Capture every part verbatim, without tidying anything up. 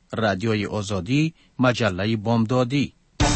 رادیوی آزادی، مجله بامدادی.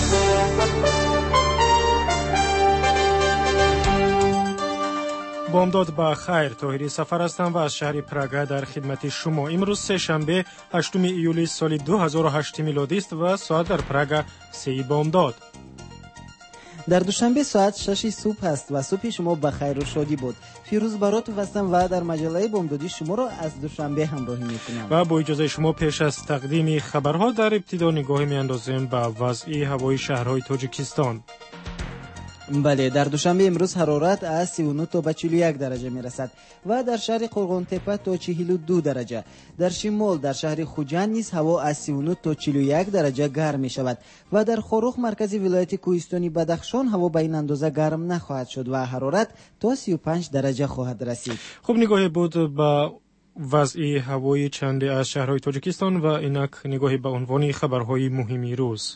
بامداد با خیر، طاهری سفر هستم و از شهر پراگ در خدمت شما. امروز سه شنبه هشتم ایولی سال دو هزار و هشت میلادی است و ساعت در پراگ سه بامداد. در دوشنبه ساعت شش صبح است و صبح شما بخیر و شادی بود. فیروز براتون هستم و در مجله بامدادی شما را از دوشنبه همراهی میکنم. و با اجازه شما پیش از تقدیم خبرها در ابتدا نگاهی میاندازیم به وضع هوای شهرهای تاجیکستان. بله، در دوشنبه امروز حرارت از سی و نه تا به چهل و یک درجه میرسد و در شهر قرغان تپه تا چهل و دو درجه. در شمال در شهر خوجند نیز هوا از سی و نه تا چهل و یک درجه گرم می شود و در خاروخ مرکز ولایت کوهستانی بدخشان هوا به این اندازه گرم نخواهد شد و حرارت تا سی و پنج درجه خواهد رسید. خب نگاهی بود با وضع هوای چند از شهرهای تاجیکستان و اینک نگاهی به عنوان خبرهای مهمی روز.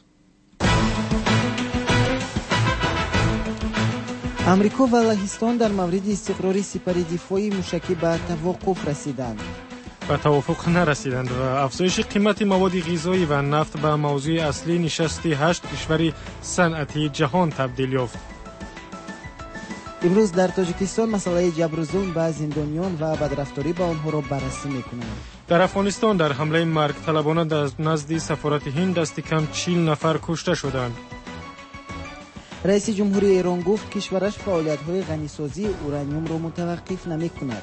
امریکا و لهستان در مورد استقرار سپاه دفاعی موشکی به توافق رسیدند. به توافق نرسیدند و افزایش قیمت مواد غذایی و نفت به موضوع اصلی نشست هشت کشور صنعتی جهان تبدیل یافت. امروز در تاجیکستان مسئله جبر و ظلم به زندانیان و بدرفتاری با آنها را بررسی می‌کنند. در افغانستان در حمله مرگ طلبانه در نزد سفارت هند دست کم چهل نفر کشته شدند. رئیس جمهوری ایران گفت کشورش فعالیت‌های غنیسازی اورانیوم را متوقف نمی‌کند.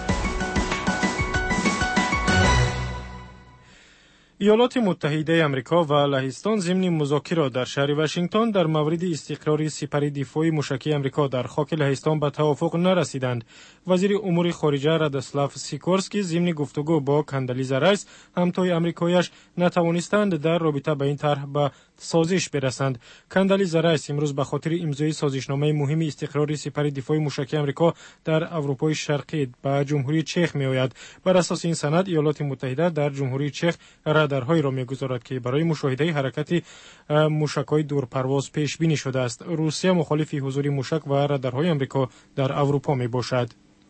ایالات متحده آمریکا و لهستان ضمن مذاکرات در شهر واشنگتن در مورد استقرار سپاه دفاعی موشکی آمریکا در خاک لهستان به توافق نرسیدند. وزیر امور خارجه رادسلاف سیکورسکی ضمن گفتگو با کاندالیزا رایس همتای آمریکایی‌اش نتوانستند در رابطه با این طرح به سازش برسند. کاندالیزا رایس امروز به خاطر امضای سازشنامه مهم استقرار سپاه دفاعی موشکی آمریکا در اروپای شرقی به جمهوری چک می‌آید. بر اساس این سند ایالات متحده در جمهوری چک رادارهایی را می‌گذارد که برای مشاهده حرکت موشک‌های دورپرواز پیش بینی شده است. روسیه مخالف حضور موشک و رادارهای آمریکا در اروپا میباشد.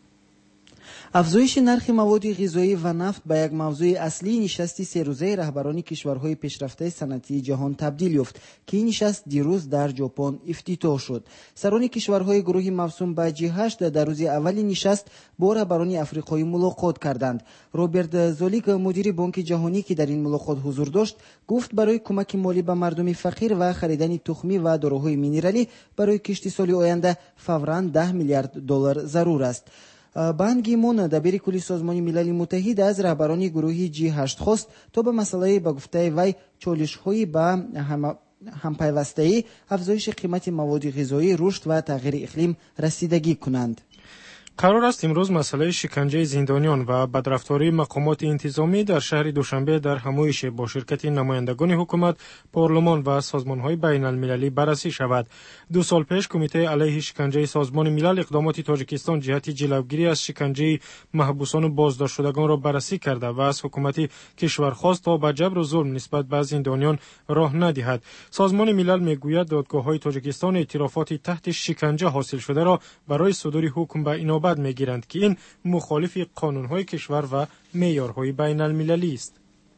افزایش نرخ مواد غذایی و نفت به یک موضوع اصلی نشست سه روزه رهبران کشورهای پیشرفته صنعتی جهان تبدیل یافت که این نشست دیروز در ژاپن افتتاح شد. سران کشورهای گروه موسوم به جی هشت در روز اول نشست با رهبران افریقایی ملاقات کردند. روبرت زولیک مدیر بانک جهانی که در این ملاقات حضور داشت گفت برای کمک مالی به مردم فقیر و خریدن تخمی و داروهای مینرالی برای کشت سال آینده فوراً ده میلیارد دلار ضرور است. بان کی مون دبیر کلی سازمان ملل متحد از رهبران گروه جی هشت خواست تا به مسئله با گفته وی چالش‌های به هم همپیوستگی افزایش قیمت مواد غذایی، رشد و تغییر اقلیم رسیدگی کنند. قرار است امروز مسئله شکنجه زندانیان و بدرفتاری مقامات انتظامی در شهر دوشنبه در همایش با شرکت نمایندگان حکومت، پارلمان و سازمان‌های بین المللی بررسی شود. دو سال پیش کمیته علیه شکنجه سازمان ملل اقدامات تاجیکستان جهت جلوگیری از شکنجه محبوسان و بازداشت شدگان را بررسی کرده و از حکومت کشور خواست تا به جبر و ظلم نسبت به زندانیان راه ندهد. سازمان ملل میگوید دادگاه‌های تاجیکستان اعترافات تحت شکنجه حاصل شده را برای صدور حکم به اینا بعد میگیرند که این مخالف قانون‌های کشور و معیارهای بین المللی است.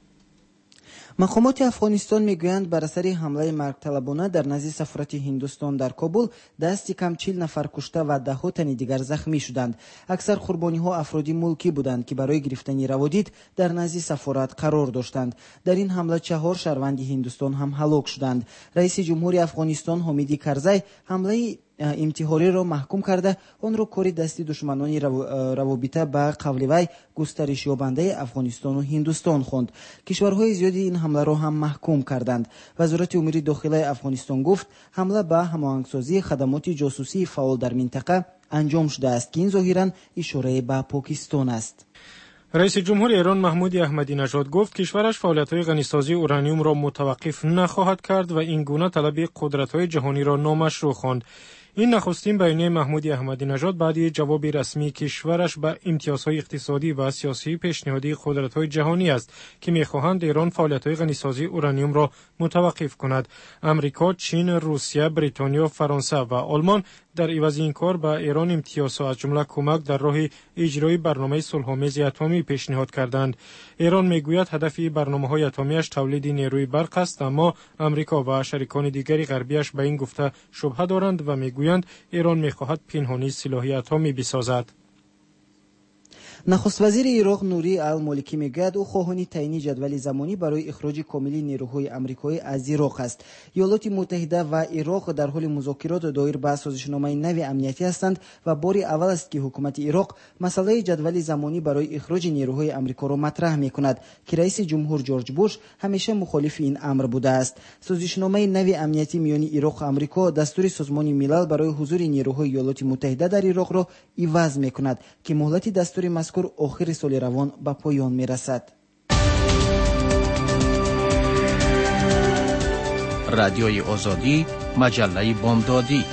مقامات افغانستان میگویند بر اثر حمله مرگ طلبانه در نزد سفارت هندوستان در کابل دست کم چهل نفر کشته و ده ها تن دیگر زخمی شدند. اکثر قربانی ها افرادی ملکی بودند که برای گرفتن روادید در نزد سفارت قرار داشتند. در این حمله چهار شهروند هندوستان هم هلاک شدند. رئیس جمهوری افغانستان حامد کرزی حمله امتحاری را محکوم کرده آن را کاری دستی دشمنان روابط به قول وی گسترش یابنده افغانستان و هندوستان خواند. کشورهای زیادی این حمله را هم محکوم کردند. وزارت امور داخلی افغانستان گفت حمله به هماهنگسازی خدمات جاسوسی فعال در منطقه انجام شده است که این ظاهرا اشاره به پاکستان است. رئیس جمهور ایران محمود احمدی نژاد گفت کشورش فعالیت‌های غنیسازی اورانیوم را متوقف نخواهد کرد و این گونه طلب قدرت‌های جهانی را نامشروع خواند. این نخستین بیانیه محمود احمدی نژاد بعد جواب رسمی کشورش به امتیازهای اقتصادی و سیاسی پیشنهادی قدرت‌های جهانی است که می‌خواهند ایران فعالیت‌های غنیسازی اورانیوم را متوقف کند. آمریکا، چین، روسیه، بریتانیا، فرانسه و آلمان در عوض این کار به ایران امتیازها از جمله کمک در راه اجرای برنامه صلح‌آمیز اتمی پیشنهاد کردند. ایران میگوید هدف برنامه‌های اتمیش تولید نیروی برق است، اما امریکا و شریکان دیگری غربیش به این گفته شبهه دارند و میگویند ایران میخواهد پنهانی سلاح اتمی بسازد. نخست وزیر عراق نوری المالکی میگوید او خواهان تعیین جدول زمانی برای اخراج کاملی نیروهای آمریکایی از عراق است. ایالات متحده و عراق در حال مذاکرات دایر به سازشنامه نو امنیتی هستند و بار اول است که حکومت عراق مسئله جدول زمانی برای اخراج نیروهای آمریکا را مطرح میکند که رئیس جمهور جورج بوش همیشه مخالف این امر بوده است. سازشنامه نو امنیتی میان عراق و آمریکا دستور سازمان ملل برای حضور نیروهای ایالات متحده در عراق را عوض میکند که مهلت دستور مذکور آخر سال روان به پایان میرسد. رادیوی آزادی، مجله بامدادی.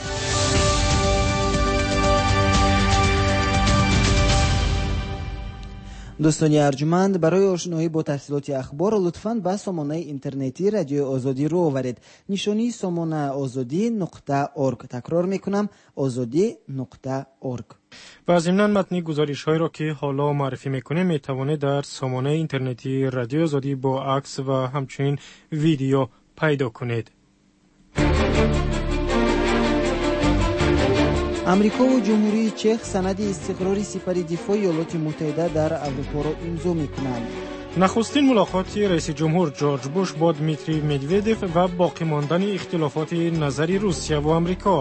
دوستان ارجمند، برای آشنایی با تفصیلات اخبار لطفاً به سامانه اینترنتی رادیو آزادی رو آورید. نشانی سامانه آزادی نقطه اورگ. تکرار میکنم، آزادی نقطه اورگ. و ضمناً متن گزارش‌هایی را که حالا معرفی میکنیم میتوانید در سامانه اینترنتی رادیو آزادی با عکس و همچنین ویدیو پیدا کنید. امریکا و جمهوری چک سند استقرار سپاه دفاع ایالات متحده در اروپا را امضا میکنند. نخستین ملاقات رئیس جمهور جورج بوش با دمیتری مدودف و باقی ماندن اختلافات نظری روسیه و آمریکا.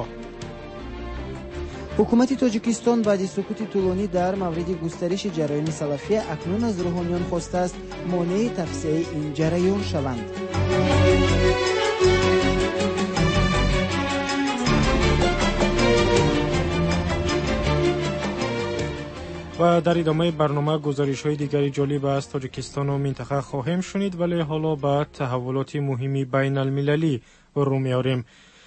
حکومت تاجیکستان بعد سکوت طولانی در مورد گسترش جریان سلفیه اکنون از روحانیان خواسته است مانع تفسیع این جریان شوند. و در ادامه برنامه گزارش‌های دیگری جالب از تاجیکستان و منطقه خواهیم شنید، ولی حالا به تحولات مهمی بین المللی رو میاریم.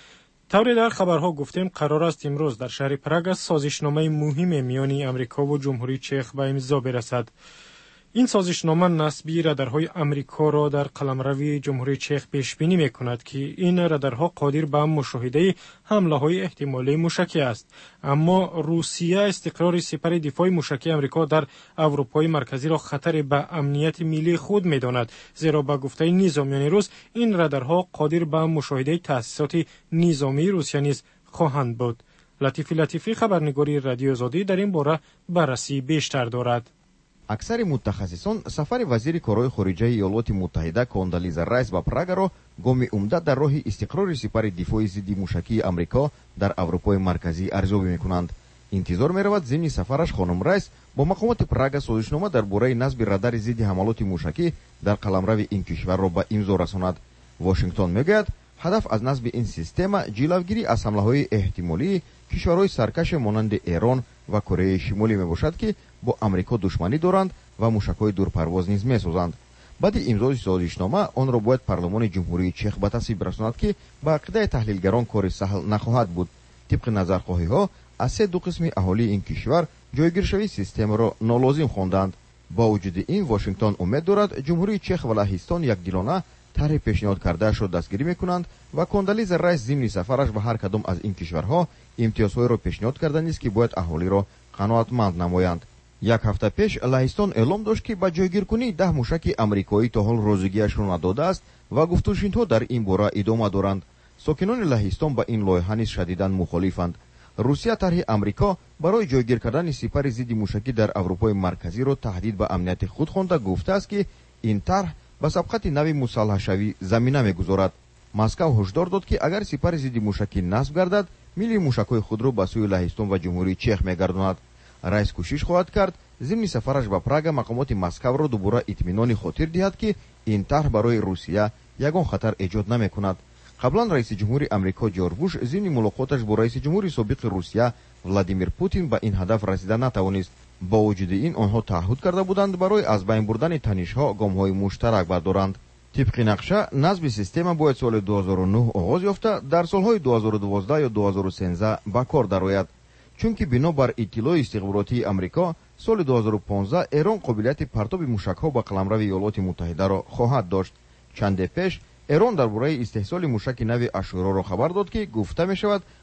طوری در خبرها گفتیم قرار است امروز در شهر پراگ سازشنامه مهم میان امریکا و جمهوری چک به امضا برسد. این سازشنامه نصبی رادارهای امریکا را در قلمرو جمهوری چک پیش بینی میکند که این رادارها قادر به مشاهده حمله‌های احتمالی موشکی است، اما روسیه استقرار سپاه دفاع موشکی امریکا در اروپای مرکزی را خطر به امنیت ملی خود میداند، زیرا به گفته نظامیان روس این رادارها قادر به مشاهده تأسیسات نظامی روسیه نیز خواهند بود. لطیفی لطیفی خبرنگاری رادیو آزادی در این باره بررسی بیشتر دارد. аксари мутахассисон сафари вазири корҳои хориҷаи иёлоти муттаҳида Кондолиза Райс ба Прагаро гоми умда дар роҳи истиқрори сипари дифои зидди мушакии Амрико дар Аврупои марказӣ арзёбӣ мекунанд. интизор меравад зимни сафараш хонум Райс бо мақомоти Прага созишнома дар бораи насби радари зидди ҳамалоти мушакӣ дар қаламрави ин кишварро ба имзо расонад. Вашингтон мегӯяд ҳадаф аз насби ин система ҷилавгирӣ аз ҳамлаҳои эҳтимолии кишварҳои саркаше монанди Эрон ва Кореяи Шимолӣ мебошад ки бо Амрико душманӣ доранд ва мушакҳои дурпарвоз низ месозанд. баъди имзои созишнома онро бояд парлумони ҷумҳурии чех ба тасвиб расонад ки ба ақидаи таҳлилгарон кори саҳл нахоҳад буд. тибқи назархоҳиҳо аз се ду қисми аҳолии ин кишвар ҷойгиршавии системаро нолозим хонданд. бо вуҷуди ин Вашингтон умед дорад ҷумҳурии чех ва лаҳистон якдилона тарҳи пешниҳод кардаашро дастгирӣ мекунанд ва Кондолиза Райс зимни сафараш ба ҳар кадом аз ин кишварҳо имтиёзҳоеро пешниҳод карданист ки бояд аҳолиро қаноатманд намоянд. як ҳафта пеш лаҳистон эълом дошт ки ба ҷойгиркунии даҳ мушаки амрикоӣ то ҳол розигиашро надодааст ва гуфтушинидҳо дар ин бора идома доранд. сокинони лаҳистон ба ин лоиҳа низ шадидан мухолифанд. русия тарҳи амрико барои ҷойгир кардани сипари зидди мушакӣ дар аврупои марказиро таҳдид ба амнияти худ хонда гуфтааст ки ин тарҳ ба сабқати нави мусаллаҳшавӣ замина мегузорад. москав ҳушдор дод ки агар сипари зидди мушакӣ насб гардад милли мушакҳои худро ба сӯи лаҳистон ва ҷумҳурии чех мегардонад. райс кӯшиш хоҳад кард зимни сафараш ба Прага мақомоти Москавро дубора итминони хотир диҳад ки ин тарҳ барои Русия ягон хатар эҷод намекунад. қаблан раиси ҷумҳури Амрико Ҷорҷ Буш зимни мулоқоташ бо раиси ҷумҳури собиқи Русия Владимир Путин ба ин ҳадаф расида натавонист. бо вуҷуди ин онҳо таъҳуд карда буданд барои аз байн бурдани танишҳо гомҳои муштарак бардоранд. тибқи нақша назби система бояд соли ду ҳазору нӯҳ оғоз ёфта дар солҳои ду ҳазору дувоздаҳ ё ду ҳазору сенздаҳ ба кор дарояд. чунки бино бар иттилои истихборотии Амрико соли ду ҳазору понздаҳ Эрон қобилияти партоби мушакҳо ба қаламрави Иёлоти Муттаҳидаро хоҳад дошт. чанде пеш Эрон дар бораи истеҳсоли мушаки нави Ашуроро хабар дод ки гуфта мешавад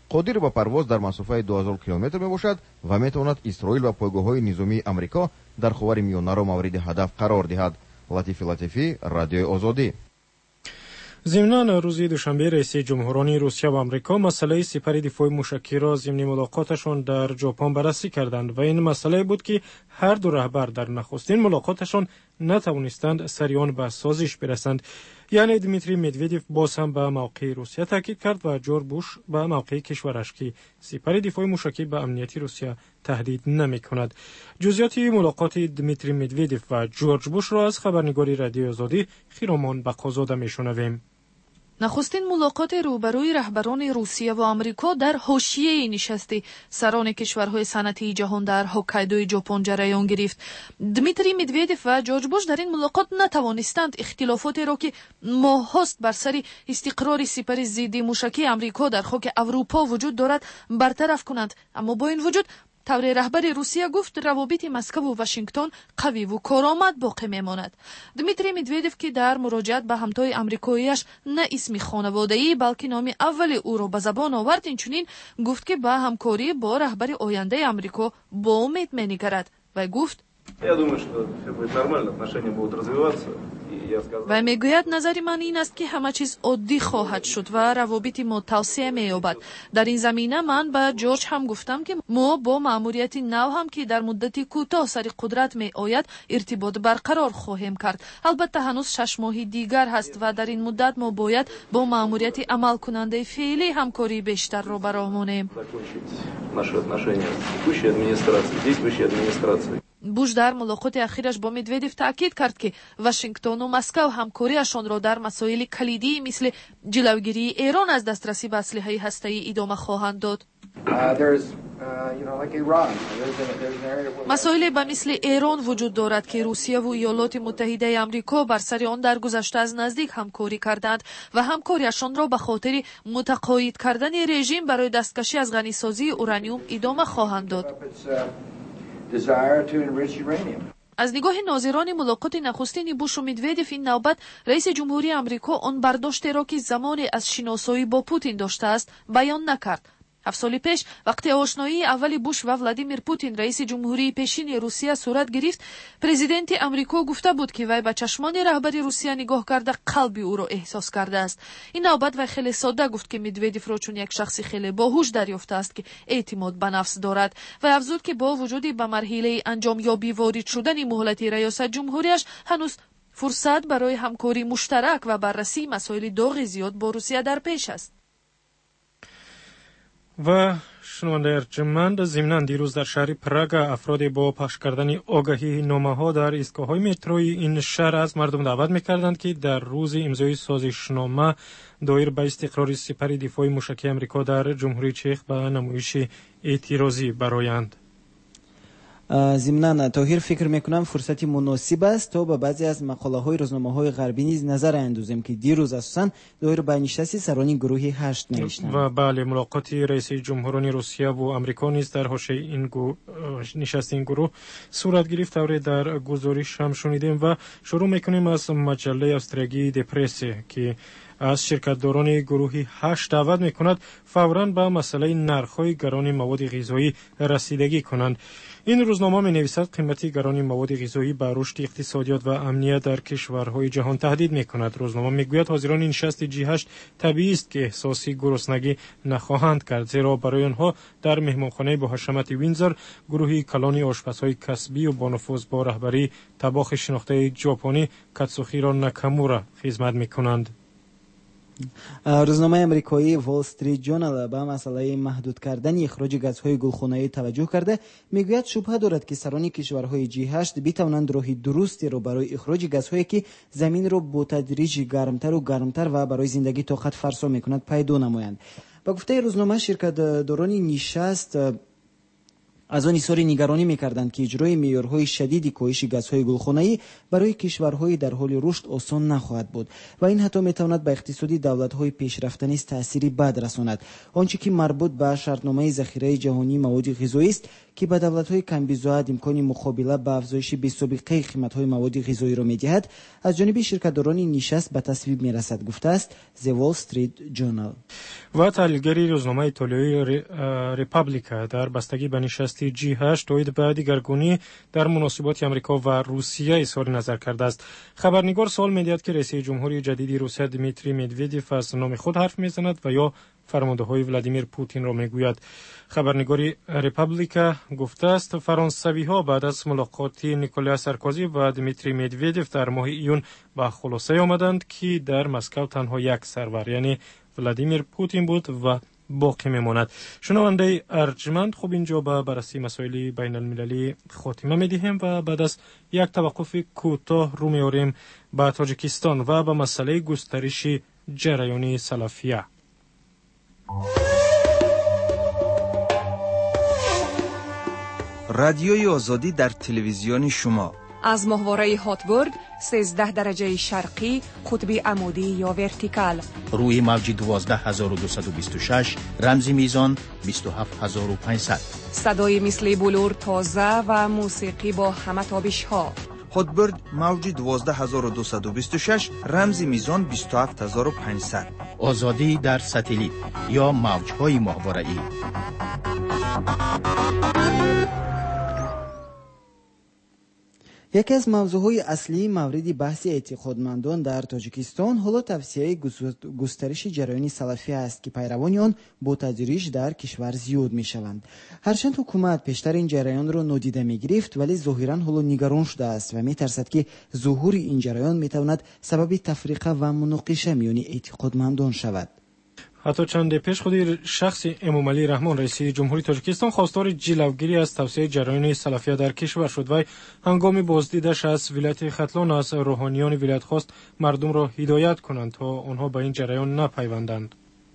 қодир ба парвоз дар масофаи ду ҳазор километр мебошад ва метавонад исроил ва пойгоҳҳои низомии амрико дар ховари миёнаро мавриди ҳадаф қарор диҳад. латифи латифӣ, Радиои Озодӣ. ضمناً روز دوشنبه رئیس جمهوران روسیه و آمریکا مسئله سپر دفاعی موشکی را ضمن ملاقاتشان در ژاپن بررسی کردند و این مسئله بود که هر دو رهبر در نخستین ملاقاتشان نتوانستند سریعان به سازش برسند. یعنی دمیتری مدودیف باز هم به موقع روسیه تاکید کرد و جورج بوش به موقع کشورش که سپر دفاعی موشکی به امنیت روسیه تهدید نمی کند. جزئیات ملاقات دمیتری مدودیف و جورج بوش را از خبرنگاری رادیو آزادی خیرامان بقازاده میشنویم. نخستین ملاقات روبروی رهبران روسیه و آمریکا در حاشیه نشست سران کشورهای صنعتی جهان در هوکایدوی ژاپن جریان گرفت. دمیتری مدودیف و جورج بوش در این ملاقات نتوانستند اختلافاتی را که ماهاست بر سر استقرار سپر ضد موشکی آمریکا در خاک اروپا وجود دارد برطرف کنند، اما با این وجود طور رهبر روسیه گفت روابط مسکو و واشنگتن قوی و کارآمد باقی میماند. دمیتری مدودیف که در مراجعت به همتای آمریکاییش نه اسم خانوادگی بلکه نام اول او را به زبان آورد، اینچنین گفت که به همکاری با رهبر آینده آمریکا با امید می‌نگرد و گفت و میگوید نظر من این است که همه چیز عادی خواهد شد و روابط ما توسعه می‌یابد. در این زمینه من به جورج هم گفتم که ما با مأموریت نو هم که در مدت کوتاه سر قدرت می آید ارتباط برقرار خواهیم کرد. البته هنوز شش ماه دیگر هست و در این مدت ما باید با مأموریت عمل کننده فعلی همکاری بیشتر را برآوریم. بوش در ملاقات اخیرش با مدودیف تاکید کرد که واشنگتن و مسکو همکاریشان را در مسائل کلیدی مثل جلوگیری ایران از دسترسی به اسلحه هسته‌ای ادامه خواهند داد. مسائل به مثل ایران وجود دارد که روسیه و ایالات متحده آمریکا بر سر آن در گذشته از نزدیک همکاری کردند و همکاریشان را به خاطر متقاعد کردن رژیم برای دستکشی از غنیسازی اورانیوم ادامه خواهند داد. از نگاه ناظران ملاقات نخستین بوش و مدودیف این نوبت رئیس جمهوری آمریکا آن برداشتی را که زمانی از شناسایی با پوتین داشته است بیان نکرد. هفت سال پیش وقتی آشنایی اول بوش و ولادیمیر پوتین رئیس جمهوری پیشین روسیه صورت گرفت، پرزیدنت آمریکا گفته بود که وی به چشمان رهبر روسیه نگاه کرده قلب او را احساس کرده است. این نوبت وی خیلی ساده گفت که مدودیف را چون یک شخص خیلی باهوش دریافته است که اعتماد به نفس دارد و افزود که با وجود به مرحله انجام یابی وارد شدن مهلت ریاست جمهوریش هنوز فرصت برای همکاری مشترک و بررسی مسائل داغ زیاد با روسیه در پیش است. و شنونده ارجمند، ضمناً دیروز در شهر پراگ افراد با پخش کردن آگاهی نامه‌ها در ایستگاه‌های متروی این شهر از مردم دعوت می‌کردند که در روز امضای سازشنامه دایر به استقرار سپر دفاعی موشکی آمریکا در جمهوری چک به نمایش اعتراضی برآیند. ضمناً طاهر فکر میکنم فرصت مناسب است تا به بعضی از مقاله های روزنامه های غربی نیز نظر اندازیم که دیروز اساساً دایر به نشست سران گروه هشت نوشتند. و بله، ملاقات رئیس جمهوران روسیه و آمریکا نیز در حاشیه این گو... نشست این گروه صورت گرفت. طور در گزارش هم شنیدیم و شروع میکنیم از مجله استراگی دپرس که از شرکتداران گروه هشت دعوت میکند فوراً به مسئله نرخ‌های گران مواد غذایی رسیدگی کنند. این روزنامه می نویسد قیمت گران مواد غذایی به رشد اقتصادیات و امنیت در کشورهای جهان تهدید می کند. روزنامه می گوید حاضران نشست جی هشت طبیعی است که احساس گرسنگی نخواهند کرد، زیرا برای آنها در مهمانخانه با حشمت وینزر گروهی کلان آشپزهای کسبی و با نفوذ با رهبری طباخ شناخته ژاپنی کاتسوهیرو ناکامورا خدمت می کنند. روزنامه امریکایی وال استریت جورنال به مسئله محدود کردن اخراج گازهای گلخانه‌ای توجه کرده میگوید شبهه دارد که سران کشورهای جی هشت بتوانند راه درستی را برای اخراج گازهایی که زمین را با تدریج گرمتر و گرمتر و برای زندگی طاقت فرسا میکند پیدا نمایند. با گفته روزنامه شرکت‌داران نشست از آن ایثار نگرانی می‌کردند که اجرای معیارهای شدید کاهش گازهای گلخانه‌ای برای کشورهای در حال رشد آسان نخواهد بود و این حتی می‌تواند به اقتصادی دولت‌های پیشرفته نیز تأثیری بد رساند. آنچه که مربوط به شرطنامه ذخیره جهانی مواد غذایی است که به دولت‌های کم‌بیزاد امکان مقابله با افزایش بی‌سابقه قیمت‌های مواد غذایی را می‌دهد، از جانب شرکت‌داران نشست به تصویب می‌رسد، گفته است The Wall Street Journal. و تحلیلگری روزنامه ایتالیایی ریپابلیکا در بستگی به نشست جی هشت تایید به دیگرگونی در مناسبات آمریکا و روسیه اظهار نظر کرده است. خبرنگار سوال می‌دهد که رئیس جمهوری جدید روسیه دیمیتری مدودوف از نام خود حرف می‌زند و یا فرمانده‌های ولادیمیر پوتین را می‌گوید. خبرنگاری ریپابلیکا گفته است فرانسوی‌ها بعد از ملاقات نیکولا سارکوزی و دیمیتری مدودوف در ماه ایون به خلاصه آمدند که در مسکو تنها یک سرور یعنی ولادیمیر پوتین بود و باقی میماند. شنونده ارجمند، خوب اینجا به بررسی مسائل بین المللی خاتمه میدهیم و بعد از یک توقف کوتاه رو میاریم به تاجیکستان و به مسئله گسترش جریان سلفیه. رادیوی آزادی در تلویزیون شما از ماهواره هاتبورگ سیزده درجه شرقی قطب عمودی یا ورتیکال روی موج دوازده هزار و دویست و بیست و شش رمزی میزان بیست و هفت هزار و پانصد. صدای مثل بلور تازه و موسیقی با همه تابش ها. هاتبورگ موج دوازده هزار و دویست و بیست و شش رمزی میزان بیست و هفت هزار و پانصد. آزادی در ساتلیت یا موج‌های ماهواره‌ای. یکی از موضوعهای اصلی مورد بحث اعتقادمندان در تاجیکستان حالا توسعه گسترش جریان سلفی است که پیروان آن با تدریج در کشور زیاد می شوند. هرچند حکومت پیشتر این جریان را نادیده می گرفت، ولی ظاهرا حالا نگران شده است و می ترسد که ظهور این جریان می تواند سبب تفریقه و مناقشه میان اعتقادمندان شود. حتی چند پیش خود شخص امام علی رحمان رئیس جمهوری تاجیکستان خواستار جلوگیری از توسعه جریان سلفیه در کشور شد و هنگام بازدیدش از ولایت ختلان از روحانیان ولایت خواست مردم را هدایت کنند تا آنها به این جریان نپیوندند.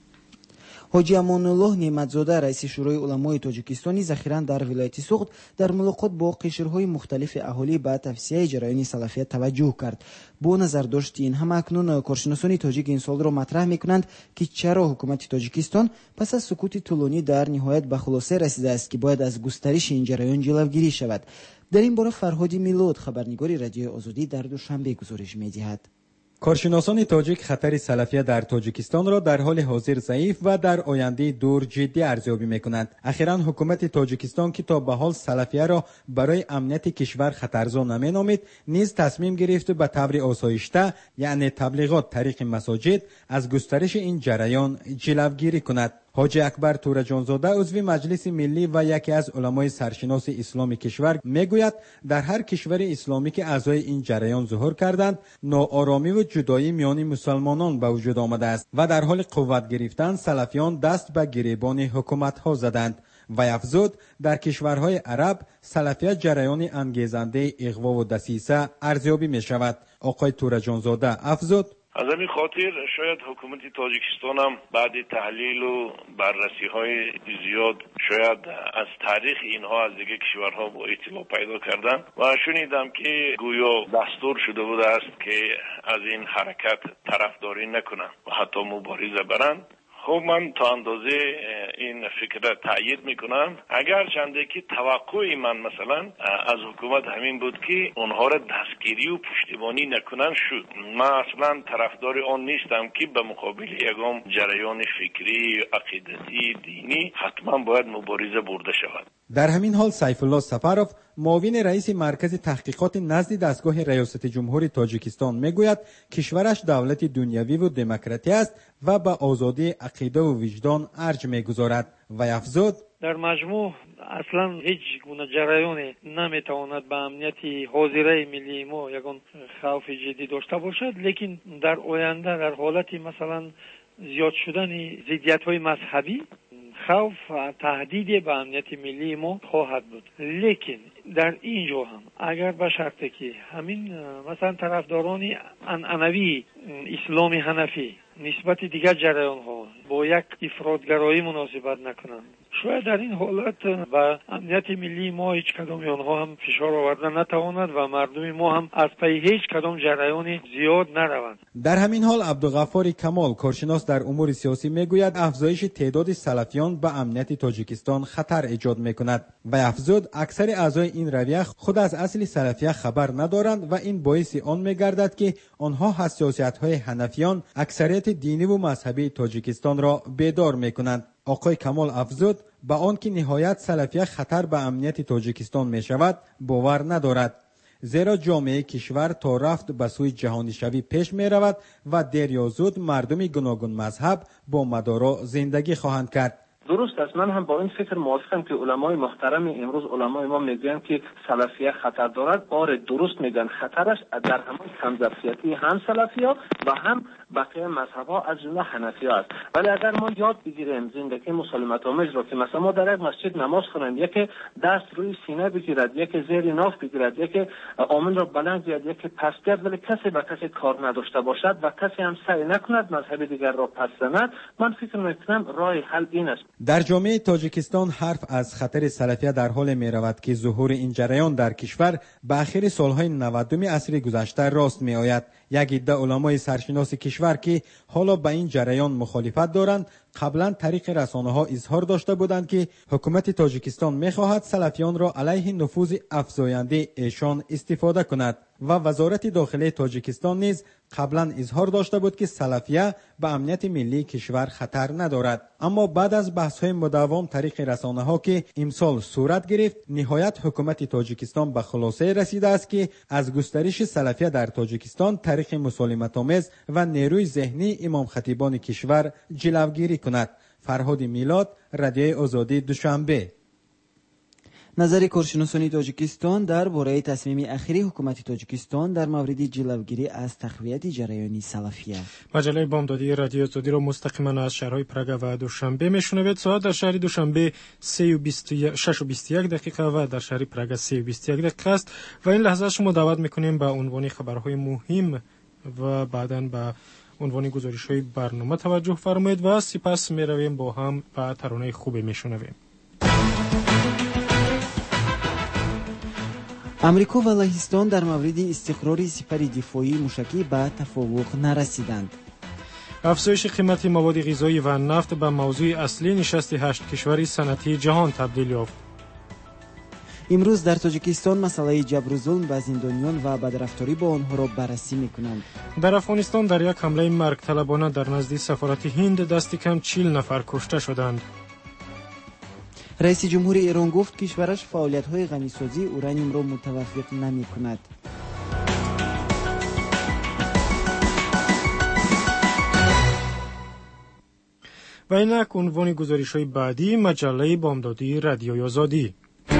حاجی امان الله نعمتزاده رئیس شورای علمای تاجیکستان ذخیراً در ولایت سوخت در ملاقات با قشرهای مختلف اهالی به توسعه جریان سلفیه توجه کرد. با نظر داشت این هم اکنون کارشناسان تاجیک این سوال را مطرح میکنند که چرا حکومت تاجیکستان پس از سکوت طولانی در نهایت به خلاصه رسیده است که باید از گسترش این جریان جلوگیری شود. در این باره فرهاد میلاد خبرنگار رادیو آزادی در دوشنبه گزارش میدهد. کارشناسان تاجیک خطر سلفیه در تاجیکستان را در حال حاضر ضعیف و در آینده دور جدی ارزیابی میکنند. اخیراً حکومت تاجیکستان که تا به حال سلفیه را برای امنیت کشور خطرزا نمینامید، نیز تصمیم گرفت به طور آسایشته یعنی تبلیغات طریق مساجد از گسترش این جریان جلوگیری کند. حاجی اکبر تورجانزاده عضو مجلس ملی و یکی از علمای سرشناس اسلامی کشور میگوید در هر کشور اسلامی که اعضای این جریان ظهور کردند، ناآرامی و جدایی میان مسلمانان به وجود آمده است و در حال قوت گرفتن سلفیان دست به گریبان حکومت ها زدند. و افزود در کشورهای عرب سلفیه جریان انگیزنده اغوا و دسیسه ارزیابی می شود. آقای تورجانزاده افزود از همین خاطر شاید حکومت تاجیکستان هم بعد تحلیل و بررسی های زیاد شاید از تاریخ اینها از دیگه کشورها با اطلاع پیدا کردن و شنیدم که گویا دستور شده بوده است که از این حرکت طرفداری نکنن و حتی مبارزه برند. خب من تا اندازه این فکر تایید میکنم، اگر چنده که توقعی من مثلا از حکومت همین بود که اونها را دستگیری و پشتیبانی نکنن شد. من اصلا طرفدار آن نیستم که به مقابل یگام جریان فکری، عقیدتی، دینی حتما باید مبارزه برده شود. در همین حال سیف الله سفروف معاون رئیس مرکز تحقیقات نزد دستگاه ریاست جمهوری تاجیکستان میگوید کشورش دولت دنیوی و دموکراتی است و به آزادی عقیده و وجدان ارج میگذارد و افزود در مجموع اصلا هیچ گونه جریانی نمیتواند به امنیت حاضره ملی ما یگان خوف جدی داشته باشد، لیکن در آینده در حالت مثلا زیاد شدن ضدیت های مذهبی خوف و تهدید به امنیت ملی ما خواهد بود. لیکن در اینجا هم اگر به شرطی که همین مثلا طرفداران عنعنوی اسلام حنفی نسبت دیگر جریان ها با یک افراطگرایی مناسبت نکنند، شاید در این حالت و امنیت ملی ما هیچ کدام آنها هم فشار آوردن نتواند و مردم ما هم از پی هیچ کدام جریانی زیاد نروند. در همین حال عبدالغفار کمال کارشناس در امور سیاسی میگوید افزایش تعداد سلفیان به امنیت تاجیکستان خطر ایجاد میکند و افزود اکثر اعضای این رویه خود از اصل سلفیه خبر ندارند و این باعث آن میگردد که آنها حساسیت‌های حنفیان اکثریت دینی و مذهبی تاجیکستان را بیدار میکنند. آقای کمال افزود به آن که نهایت سلفیه خطر به امنیت تاجیکستان می شود باور ندارد، زیرا جامعه کشور تا رفت به سوی جهانی شوی پیش می رود و دیر یا زود مردم گوناگون مذهب با مدارا زندگی خواهند کرد. درست است. من هم با این فکر موافقم که علمای محترم امروز علمای ما میگن که سلفیه خطر دارد. آره درست میگن، خطرش در همان کم ظرفیتی هم سلفیه و هم بقیه مذهب‌ها از جمله حنفیه است. ولی اگر ما یاد بگیریم زندگی مسالمت آمیز را که مثلا ما در یک مسجد نماز خونیم، یکی دست روی سینه بگیرد، یکی زیر ناف بگیرد، یکی آمین را بلند بیاد، یکی پس بیاد، ولی کسی به کسی کار نداشته باشد و کسی هم سعی نکند مذهب دیگر را پس زند، من فکر میکنم راه حل این است. در جامعه تاجیکستان حرف از خطر سلفیه در حال می رود که ظهور این جریان در کشور به آخر سالهای نودم عصر گذشته راست می آید. یک عده علمای سرشناس کشور که حالا به این جریان مخالفت دارند قبلا طریق رسانه ها اظهار داشته بودند که حکومت تاجیکستان می خواهد سلفیان را علیه نفوذ افزاینده ایشان استفاده کند و وزارت داخلی تاجیکستان نیز قبلا اظهار داشته بود که سلفیه به امنیت ملی کشور خطر ندارد. اما بعد از بحث های مداوم طریق رسانه ها که امسال صورت گرفت، نهایت حکومت تاجیکستان به خلاصه رسیده است که از گسترش سلفیه در تاجیکستان طریق مسالمت آمیز و نیروی ذهنی امام خطیبان کشور جلوگیری کند. فرهاد میلاد، رادیوی آزادی، دوشنبه. نظر کارشناسان تاجیکستان در باره تصمیم اخیری حکومت تاجیکستان در مورد جلوگیری از تقویت جریان سلفیه. مجله بامدادی رادیو آزادی را مستقیما از شهرهای پراگ و دوشنبه میشنوید. ساعت در شهر دوشنبه شش و بیست و یک دقیقه و در شهر پراگ سه و بیست و یک دقیقه است و این لحظه شما دعوت میکنیم به عنوان خبرهای مهم و بعداً به عنوان گزارش‌های برنامه توجه فرمایید و سپس میرویم با هم و ترانه خوبی میشنویم. امریکا و لهستان در مورد استقرار سپر دفاعی موشکی به توافق نرسیدند. افزایش قیمت مواد غذایی و نفت به موضوع اصلی نشست هشت کشور صنعتی جهان تبدیل یافت. امروز در تاجیکستان مسئله جبر و ظلم به زندانیان و بدرفتاری با آنها را بررسی میکنند. در افغانستان در یک حمله مرگ طلبانه در نزد سفارت هند دست کم چهل نفر کشته شدند. رئیس جمهور ایران گفت کشورش فعالیت‌های غنیسازی اورانیوم را متوقف نمی‌کند. و اینک عنوان گزارش‌های بعدی مجله بامدادی رادیوی آزادی.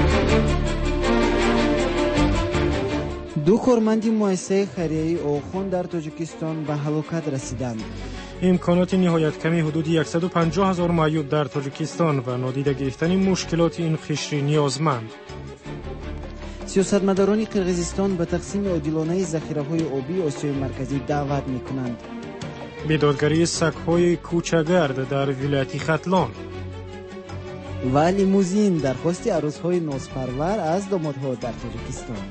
دو کارمند مؤسسه خیریه آخوان در تاجیکستان به هلاکت رسیدند. امکانات نهایت کمی حدود صد و پنجاه هزار معیوب در تاجیکستان و نادیده گرفتن مشکلات این قشر نیازمند. سیاستمداران قرقیزستان به تقسیم عادلانه ذخیره‌های آبی آسیای مرکزی دعوت می‌کنند. بیدادگری سگ‌های کوچه‌گرد در ولایت ختلان. و لیموزین درخواست عروس‌های نازپرور از دامادها در تاجیکستان.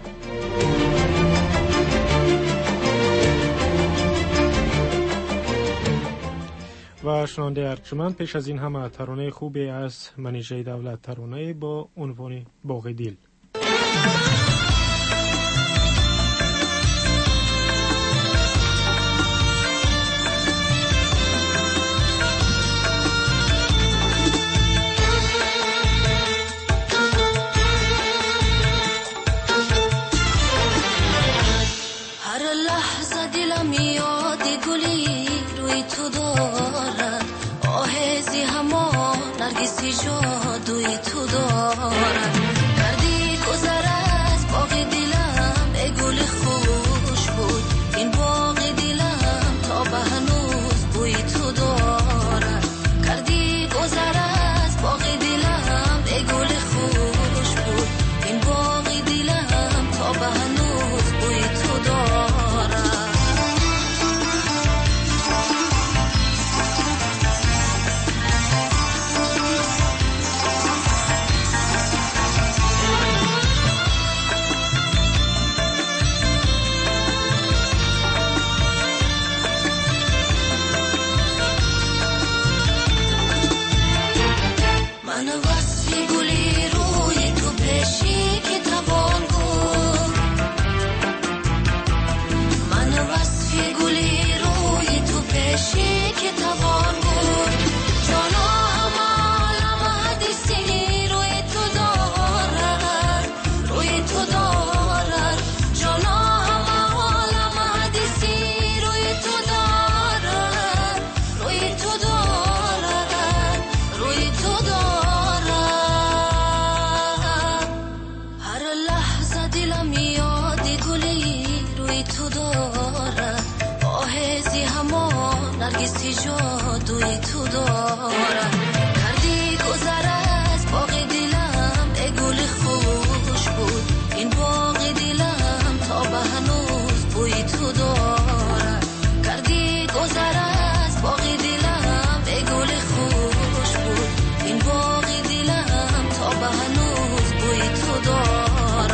و شنونده ارجمند، پیش از این همه ترانه خوبی از منیژه دولت، ترانه با عنوان باغ دل. هر لحظه دلم یاد گلی روی تو دارد، آهزی همان نرگسی جادوی تو دارد. کردی گذر از باغ دلم ای گل خوش بود، این باغ دلم تا به هنوز بوی تو دارد. کردی گذر از باغ دلم ای گل خوش بود، این باغ دلم تا به هنوز بوی تو دارد. نرگسی جادوی تو دارد کردی گذر از باغ دلم ای گل خوش بود این باغ دلم تا به هنوز بوی تو دارد کردی گذر از باغ دلم ای گل خوش بود این باغ دلم تا به هنوز بوی تو دارد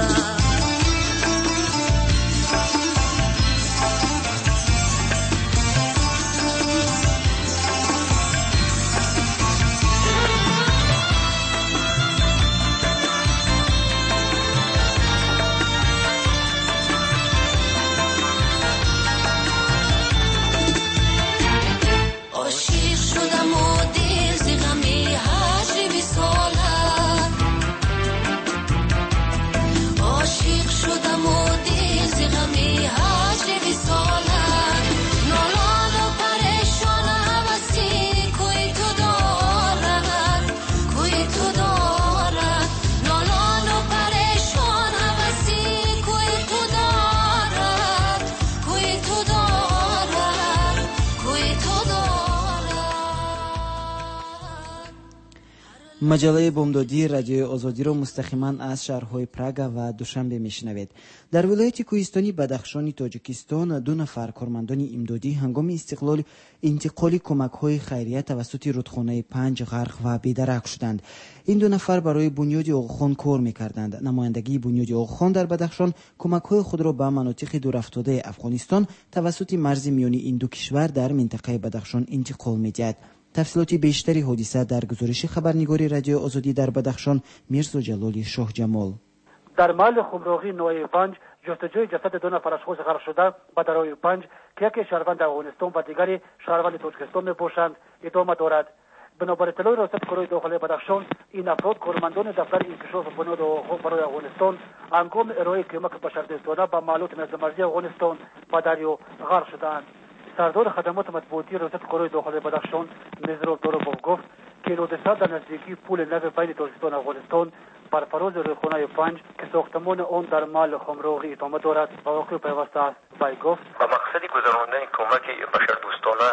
مجله بامدادی رادیوی آزادی را مستقیما از شهرهای پراگ و دوشنبه میشنوید. در ولایت کوهستانی بدخشان تاجیکستان دو نفر کارمندان امدادی هنگام استقلال انتقال کمک‌های خیریه توسط رودخانه پنج غرق و بی‌درک شدند. این دو نفر برای بنیاد آقاخان کار می‌کردند. نمایندگی بنیاد آقاخان در بدخشان کمک‌های خود را به مناطق دورافتاده افغانستان توسط مرز میانی این دو کشور در منطقه بدخشان انتقال می‌دهد. تفصیلات بیشتری حادثه در گزارش خبرنگار رادیو آزادی در بدخشان میرزا جلالی شاه جمال. در محل خمراغی نوای پنج جستجوی جسد دو نفر اشخاص غرق شده به دریای پنج که یکی شهروند افغانستان و دیگری شهروند تاجیکستان میباشند ادامه دارد. بنابر اطلاع ریاست کارهای داخلی بدخشان این افراد کارمندان دفتر انکشاف بنیاد آقاخان برای افغانستان هنگام ارائه کمک بشردوستانه به محلات مرزمرزی افغانستان به دریا غرق شدند. سردار خدمات مطبوعاتی ریاست کارهای داخلی بدخشان مزر عبدالربوف گفت که این حادثه در نزدیکی پل نو بین تاجیکستان و افغانستان بر فراز رودخانه پنج که ساختمان آن در محل خمراغی ادامه دارد و واقع پیوسته است. وی گفت با مقصد گذراندن کمک بشردوستانه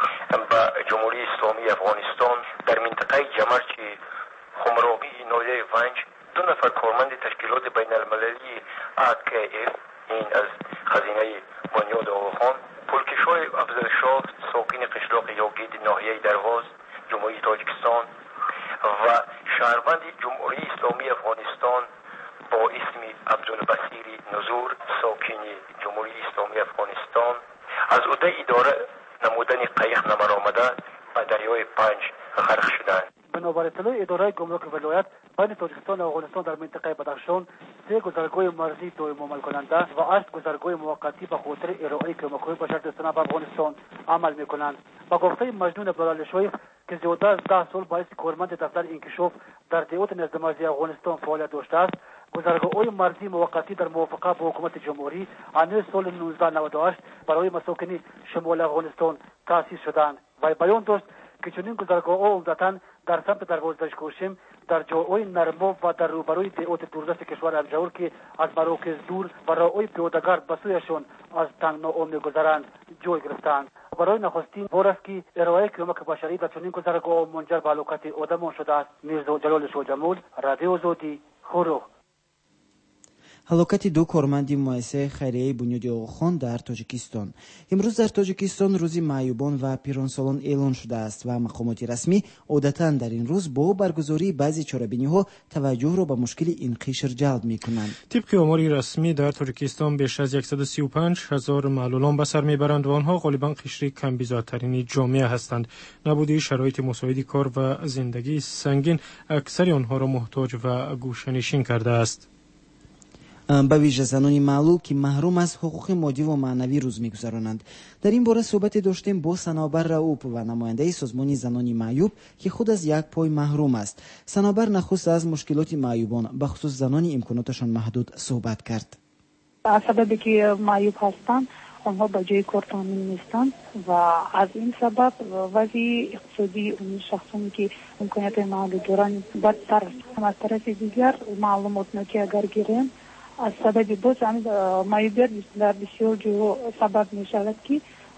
به جمهوری اسلامی افغانستان در منطقه جمرچی خمراغی ناحیه پنج دو نفر کارمند تشکیلات بین المللی ای کی اف این از خزینه بنیاد آقاخان پلکشای افضل شاه ساکن قشلاق یاگید ناحیه درواز جمهوری تاجیکستان و شهروند جمهوری اسلامی افغانستان با اسم عبدالبصیر نزور ساکن جمهوری اسلامی افغانستان از عهده اداره نمودن قایق نمرآمده به دریای پنج غرق شدند. بنابر اطلاع اداره گمرک ولایت بین تاجیکستان و افغانستان در منطقه بدخشان سه گذرگاه مرزی دائم عمل کننده و هشت گذرگاه موقتی به خاطر ارائه کمک‌های بشردوستانه به افغانستان عمل می‌کنند. با گفته مجنون بلال شایف که زیاده از ده سال باعث کارمند دفتر انکشاف در دیوت نزد مرزی افغانستان فعالیت داشته است، گذرگاه‌های مرزی موقتی در موافقه با حکومت جمهوری از سال نوزده نود و هشت برای مساکن شمال افغانستان تأسیس شدند. و بیان داشت که چنین گذرگاه‌ها عمدتاً در سمت دروازه کوشم در جاهای نرمو و در روبروی دیوت دوردست کشور الجور که از مراکز دور و راههای پیاده‌گرد به سویشان از تنگنا می‌گذرند جای گرفتند. برای نخستین بار است که ارائه کمک بشری در چنین گذرگاه منجر به هلاکت آدمان شده است. میرزا جلال شاه جمال، رادیو آزادی، خروخ. هلاکت دو کارمند مؤسسه خیریه بنیاد آقاخان در تاجیکستان. امروز در تاجیکستان روز معیوبان و پیرانسالان اعلان شده است و مقامات رسمی عادتاً در این روز با برگزاری بعضی چاره‌بینی‌ها توجه را به مشکل این قشر جلب می‌کنند. طبق آمار رسمی در تاجیکستان بیش از صد و سی و پنج هزار معلولان به سر میبرند و آنها غالباً قشر کم‌بیزارترین جامعه هستند. نبودی شرایط مساعد کار و زندگی سنگین اکثر آنها را محتاج و گوشه‌نشین کرده است. به ویژه زنان معلول که محروم از حقوق مادی و معنوی روز می‌گذرانند. در این باره صحبت داشتیم با سنابر رؤوف و نماینده سازمان زنان معیوب که خود از یک پای محروم است. سنابر نخست از مشکلات معیوبان به خصوص زنان امکاناتشان محدود صحبت کرد. از سببی که معیوب هستند آنها با جای کار تامین نیستند و از این سبب وضع اقتصادی اون شخصانی که امکانات محدود دارند بدتر است. از طرف دیگر معلومات که اگر گیریم از سبب باز معیوبیت در بسیار جو سبب می شود که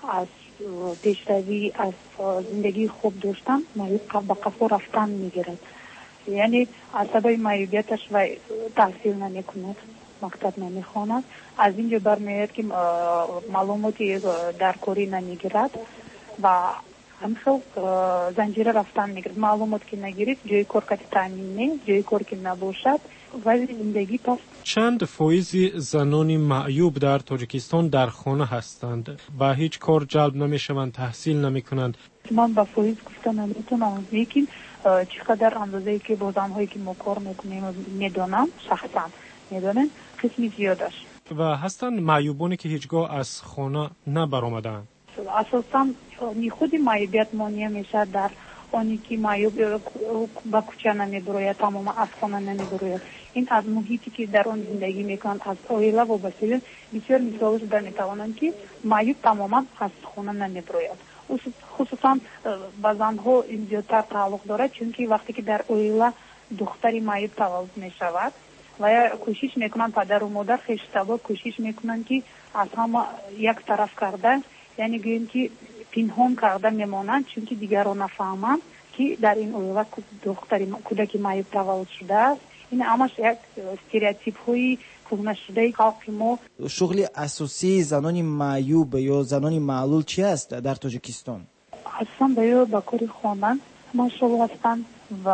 از پیشروی از زندگی خوب داشتن معیوب به قفا رفتن میگیرد. یعنی از سبب معیوبیتش و تحصیل نمیکند، مکتب نمیخواند. از اینجا برمیاد که معلوماتی در کاری نمیگیرد و همخیل زنجیره رفتن میگیرد. معلومات که نگیرید جای کار که تامین نیست، جای کار که نباشد ولی زندگی پس. چند فایز زنان معیوب در تاجیکستان در خانه هستند و هیچ کار جلب نمیشوند، تحصیل نمیکنند؟ من با فایز گفتن نمیتونم، لیکن چقدر اندازه‌ای که با زنهایی که ما کار میکنیم میدونم، شخصا میدونم قسمی زیادش. و هستند معیوبانی که هیچگاه از خانه نبرآمدند؟ اساسا خود معیوبیت مانع میشه در آنی که معیوب با کوچه نمیبروید، تمام از خانه نمیبروید. این از محیطی که در آن زندگی میکنند، از عائله وابسته. بسیار مثالش در میتوانند که معیوب تماما از خانه نمیبروید. خصوصا با زنها این زیادتر تعلق دارد، چون که وقتی که در عائله دختری معیوب تولد میشود و یا کوشش میکنند پدر و مادر خویشتبا کوشش میکنند که از همه یک طرف کرده، یعنی گوییم که پنهان کرده میمانند، چون که دیگران نفهمند که در این عائله دختری کودکی معیوب تولد شده است. این همش یک استریوتیپ های کهنه شده خلق ما. شغل اساسی زنان معیوب یا زنان معلول چی است در تاجیکستان؟ اصلا باید با کار خواندن مشغول هستند و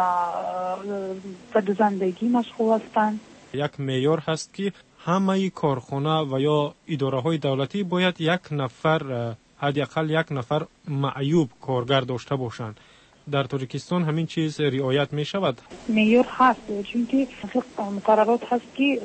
به دوزندگی مشغول هستند. یک معیار هست که همه کارخانه و یا اداره های دولتی باید یک نفر، حداقل یک نفر معیوب کارگر داشته باشند. در تاجیکستان همین چیز رعایت می شود؟ معیار هست، چون که مقررات هست که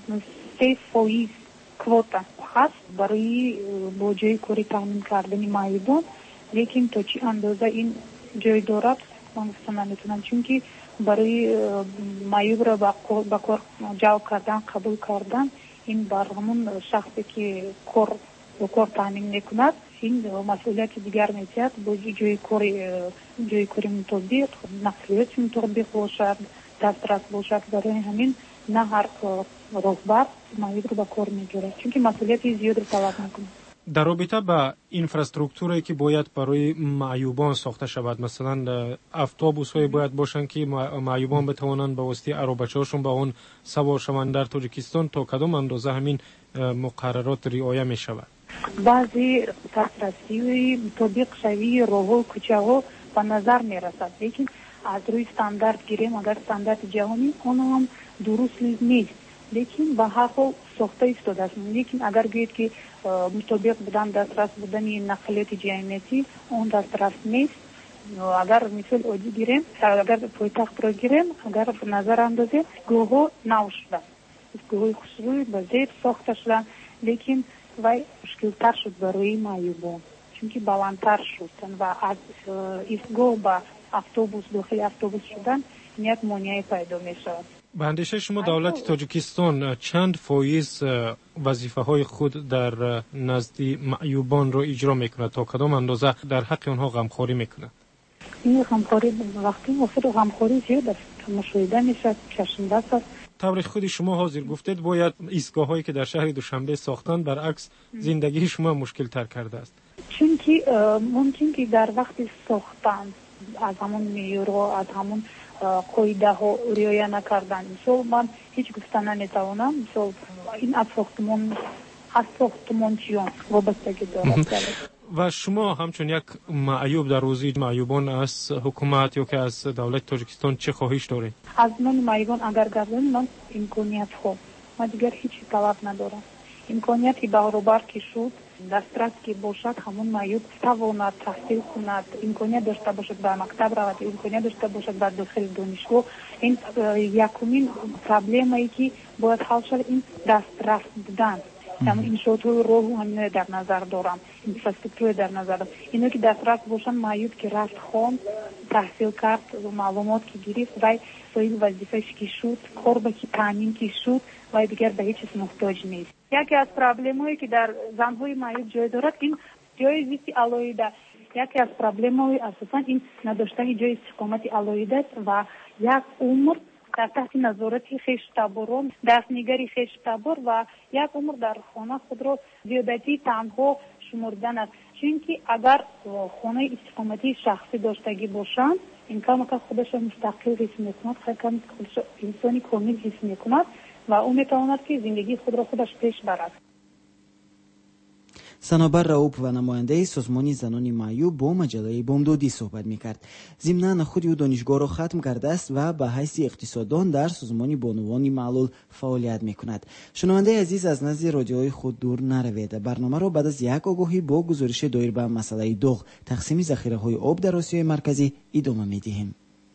سه فایز کوتا هست برای با جای کاری تامین کردن معیوبان، لیکن تا چی اندازه این جای دارد من گفتم نمیتونم، چون که برای معیوب را با کار جلب کردن قبول کردن این بر همون شخصی که کار با کار تامین میکند این مسئولیت دیگر میتید. با جای کاری جای کاری مطابق نقلیت مطابق باشد، دسترس باشد. برای همین نه هر رهبر معیوب را با کار میگیرد، چون که مسئولیت زیاد را طلب میکنه. در رابطه با اینفراستراکچوری که باید برای معیوبان ساخته شود، مثلا اتوبوس های باید باشند که معیوبان بتوانند به واسطه ارابچه‌هاشون به اون سوار شوند، در تاجیکستان تا کدام اندازه همین مقررات رعایت می شود؟ بعضی دسترسی مطابق شوی راه‌ها و کوچه‌ها به نظر می رسد، لیکن از روی استاندارد گیریم، اگر استاندارد جهانی اون هم درست نیست، لیکن به هر حال ساخته ایستاده است. لیکن اگر گویید که مطابق بودن دسترس بودن نقلیات جمعیتی، اون دسترس نیست. اگر مثال عادی گیریم، اگر پایتخت را گیریم، اگر به نظر اندازه گوها نو شده، گوهای خصوصی به زیر ساخته شدن، لیکن وای مشکلتر شد برای معیوبان، چون که بلندتر شدن و از ایستگاه به اتوبوس داخل اتوبوس شدن یک مانعی پیدا می شود. به اندیشه شما دولت تاجیکستان چند فایز وظیفه های خود در نزد معیوبان را اجرا میکند؟ تا کدام اندازه در حق آنها غمخواری میکند؟ این غمخواری وقتی مفید غمخواری زیاد است، مشاهده میشد، چشم بس است. طور خود شما حاضر گفتید باید ایستگاه هایی که در شهر دوشنبه ساختن برعکس زندگی شما مشکل تر کرده است، چون که ممکن که در وقت ساختن از همون معیارها، از همون قاعده ها رعایت نکردن. مثلا من هیچ گفتن نمیتوانم، مثلا این از ساختمان از ساختمانچیان وابستگی دارد. و شما همچون یک معیوب در روزی معیوبان از حکومت یا که از دولت تاجیکستان چه خواهش دارید؟ از من معیوبان اگر گردن من امکانیت خوب، من دیگر هیچ طلب ندارم. امکانیتی برابر که شد، دسترس که باشد، همون معیوب تواند تحصیل کند، امکانیت داشته باشد به مکتب رود، امکانیت داشته باشد به داخل دانشگاه. این یکمین پرابلمی که باید حل شود این دسترس بودن. یعنی این شوتو رو هم در نظر دارم، اینفراستراکچور در نظر دارم. اینا که دسترس باشن، معیوب که رفت خواند، تحصیل کرد و معلومات که گرفت و صاحب وظیفه‌اش که شد، کار به که تامین که شد و دیگر به هیچ چیز محتاج نیست. یکی از پرابلم‌هایی که در زن‌های معیوب جای دارد این جای زیستی علایده. یکی از پرابلم‌های اساساً این نداشتن جای استقامت علایده و یک عمر در تحت نظارت خویشتبران، دستنگری خویشتبر و یک عمر در خانه خود را زیادتی تنها شمردن است. چون که اگر خانه استقامتی شخصی داشتگی باشند این کم که خودش مستقل حس میکند، خیلی انسانی کامل حس میکند و او میتواند که زندگی خود را خودش پیش برد. صنابر رؤوف و نماینده سازمان زنان معیوب با مجله بامدادی صحبت میکرد. ضمناً نخود او دانشگاه را ختم کرده است و به حیث اقتصاددان در سازمان بانوان معلول فعالیت میکند. شنونده عزیز از نزد رادیوی خود دور نروید. برنامه را بعد از یک آگاهی با گزارش دایر به مسئله داغ تقسیم ذخیره های آب در آسیای مرکزی ادامه میدهیم.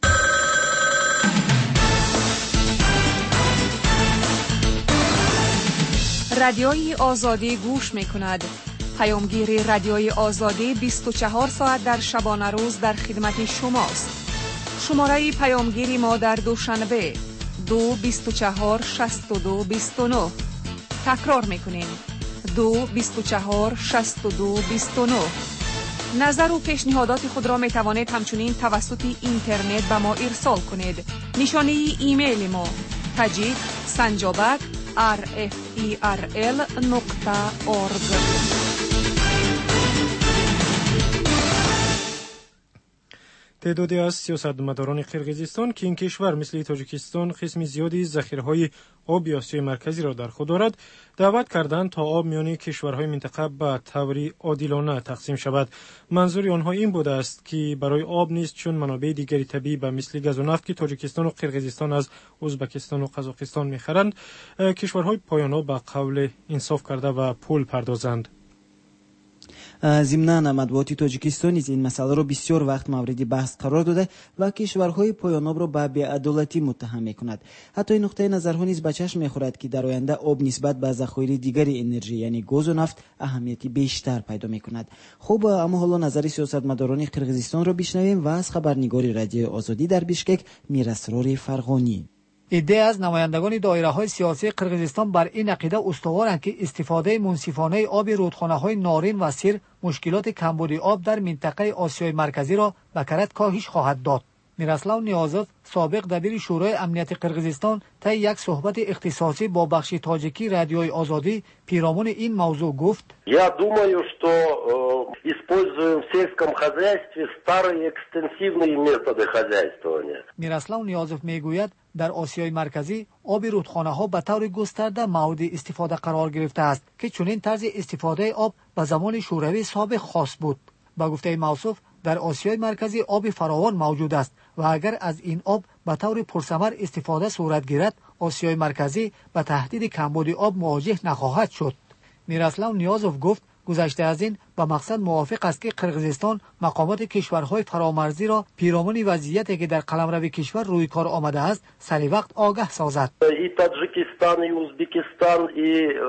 رادیوی آزادی گوش میکند. پیامگیر رادیوی آزادی بیست و چهار ساعت در شبانه روز در خدمت شماست. شماره پیامگیری ما در دوشنبه دو بیست و چهار شصت و دو بیست و نه. تکرار میکنیم دو بیست و چهار شصت و دو بیست و نه. نظر و پیشنهادات خود را می توانید همچنین توسط اینترنت به ما ارسال کنید. نشانه ایمیل ما تجید سنجابک آر اف ای آر ال نقطه اورگ. تعدادی از سیاستمداران قرقیزستان که این کشور مثل تاجیکستان قسم زیادی ذخیره‌های آب آسیای مرکزی را در خود دارد، دعوت کردند تا آب میان کشورهای منطقه به طوری عادلانه تقسیم شود. منظور آنها این بوده است که برای آب نیست، چون منابع دیگری طبیعی به مثل گاز و نفت که تاجیکستان و قرقیزستان از ازبکستان و قزاقستان می‌خرند، کشورهای پایان‌ها به قول انصاف کرده و پول پردازند. ضمناً مطبوعات تاجیکستان نیز این مسئله را بسیار وقت مورد بحث قرار داده و کشورهای پایان‌آب را به بی‌عدالتی متهم می‌کند. حتی این نقطه نظرها نیز به چشم می‌خورد که در آینده آب نسبت به ذخایر دیگری انرژی یعنی گاز و نفت اهمیتی بیشتر پیدا می‌کند. خب اما حالا نظر سیاستمداران قرقیزستان را بشنویم و از خبرنگار رادیو آزادی در بیشکک میراسرور فرغانی. ایده از نمایندگان دایره‌های سیاسی قرقیزستان بر این عقیده استوارند که استفاده منصفانه آب رودخانه‌های نارین و سیر مشکلات کمبود آب در منطقه آسیای مرکزی را به کرد کاهش خواهد داد. میراسلاو نیازوف سابق دبیر شورای امنیت قرقیزستان طی یک صحبت اختصاصی با بخش تاجیکی رادیوی آزادی پیرامون این موضوع گفت: Я думаю, что используем в сельском хозяйстве старые экстенсивные методы хозяйствования. میراسلاو نیازوف میگوید در آسیای مرکزی آب رودخانه‌ها به طور گسترده مورد استفاده قرار گرفته است که چنین طرز استفاده آب به زمان شوروی سابق خاص بود. با گفته موصوف در آسیای مرکزی آب فراوان موجود است و اگر از این آب به طور پرثمر استفاده صورت گیرد، آسیای مرکزی به تهدید کمبود آب مواجه نخواهد شد. میراسلاو نیازوف گفت گذشته از این به مقصد موافق است که قرقیزستان مقامات کشورهای فرامرزی را پیرامون وضعیتی که در قلمرو کشور روی کار آمده است سری وقت آگاه سازد. И Таджикистан, и Узбекистан, и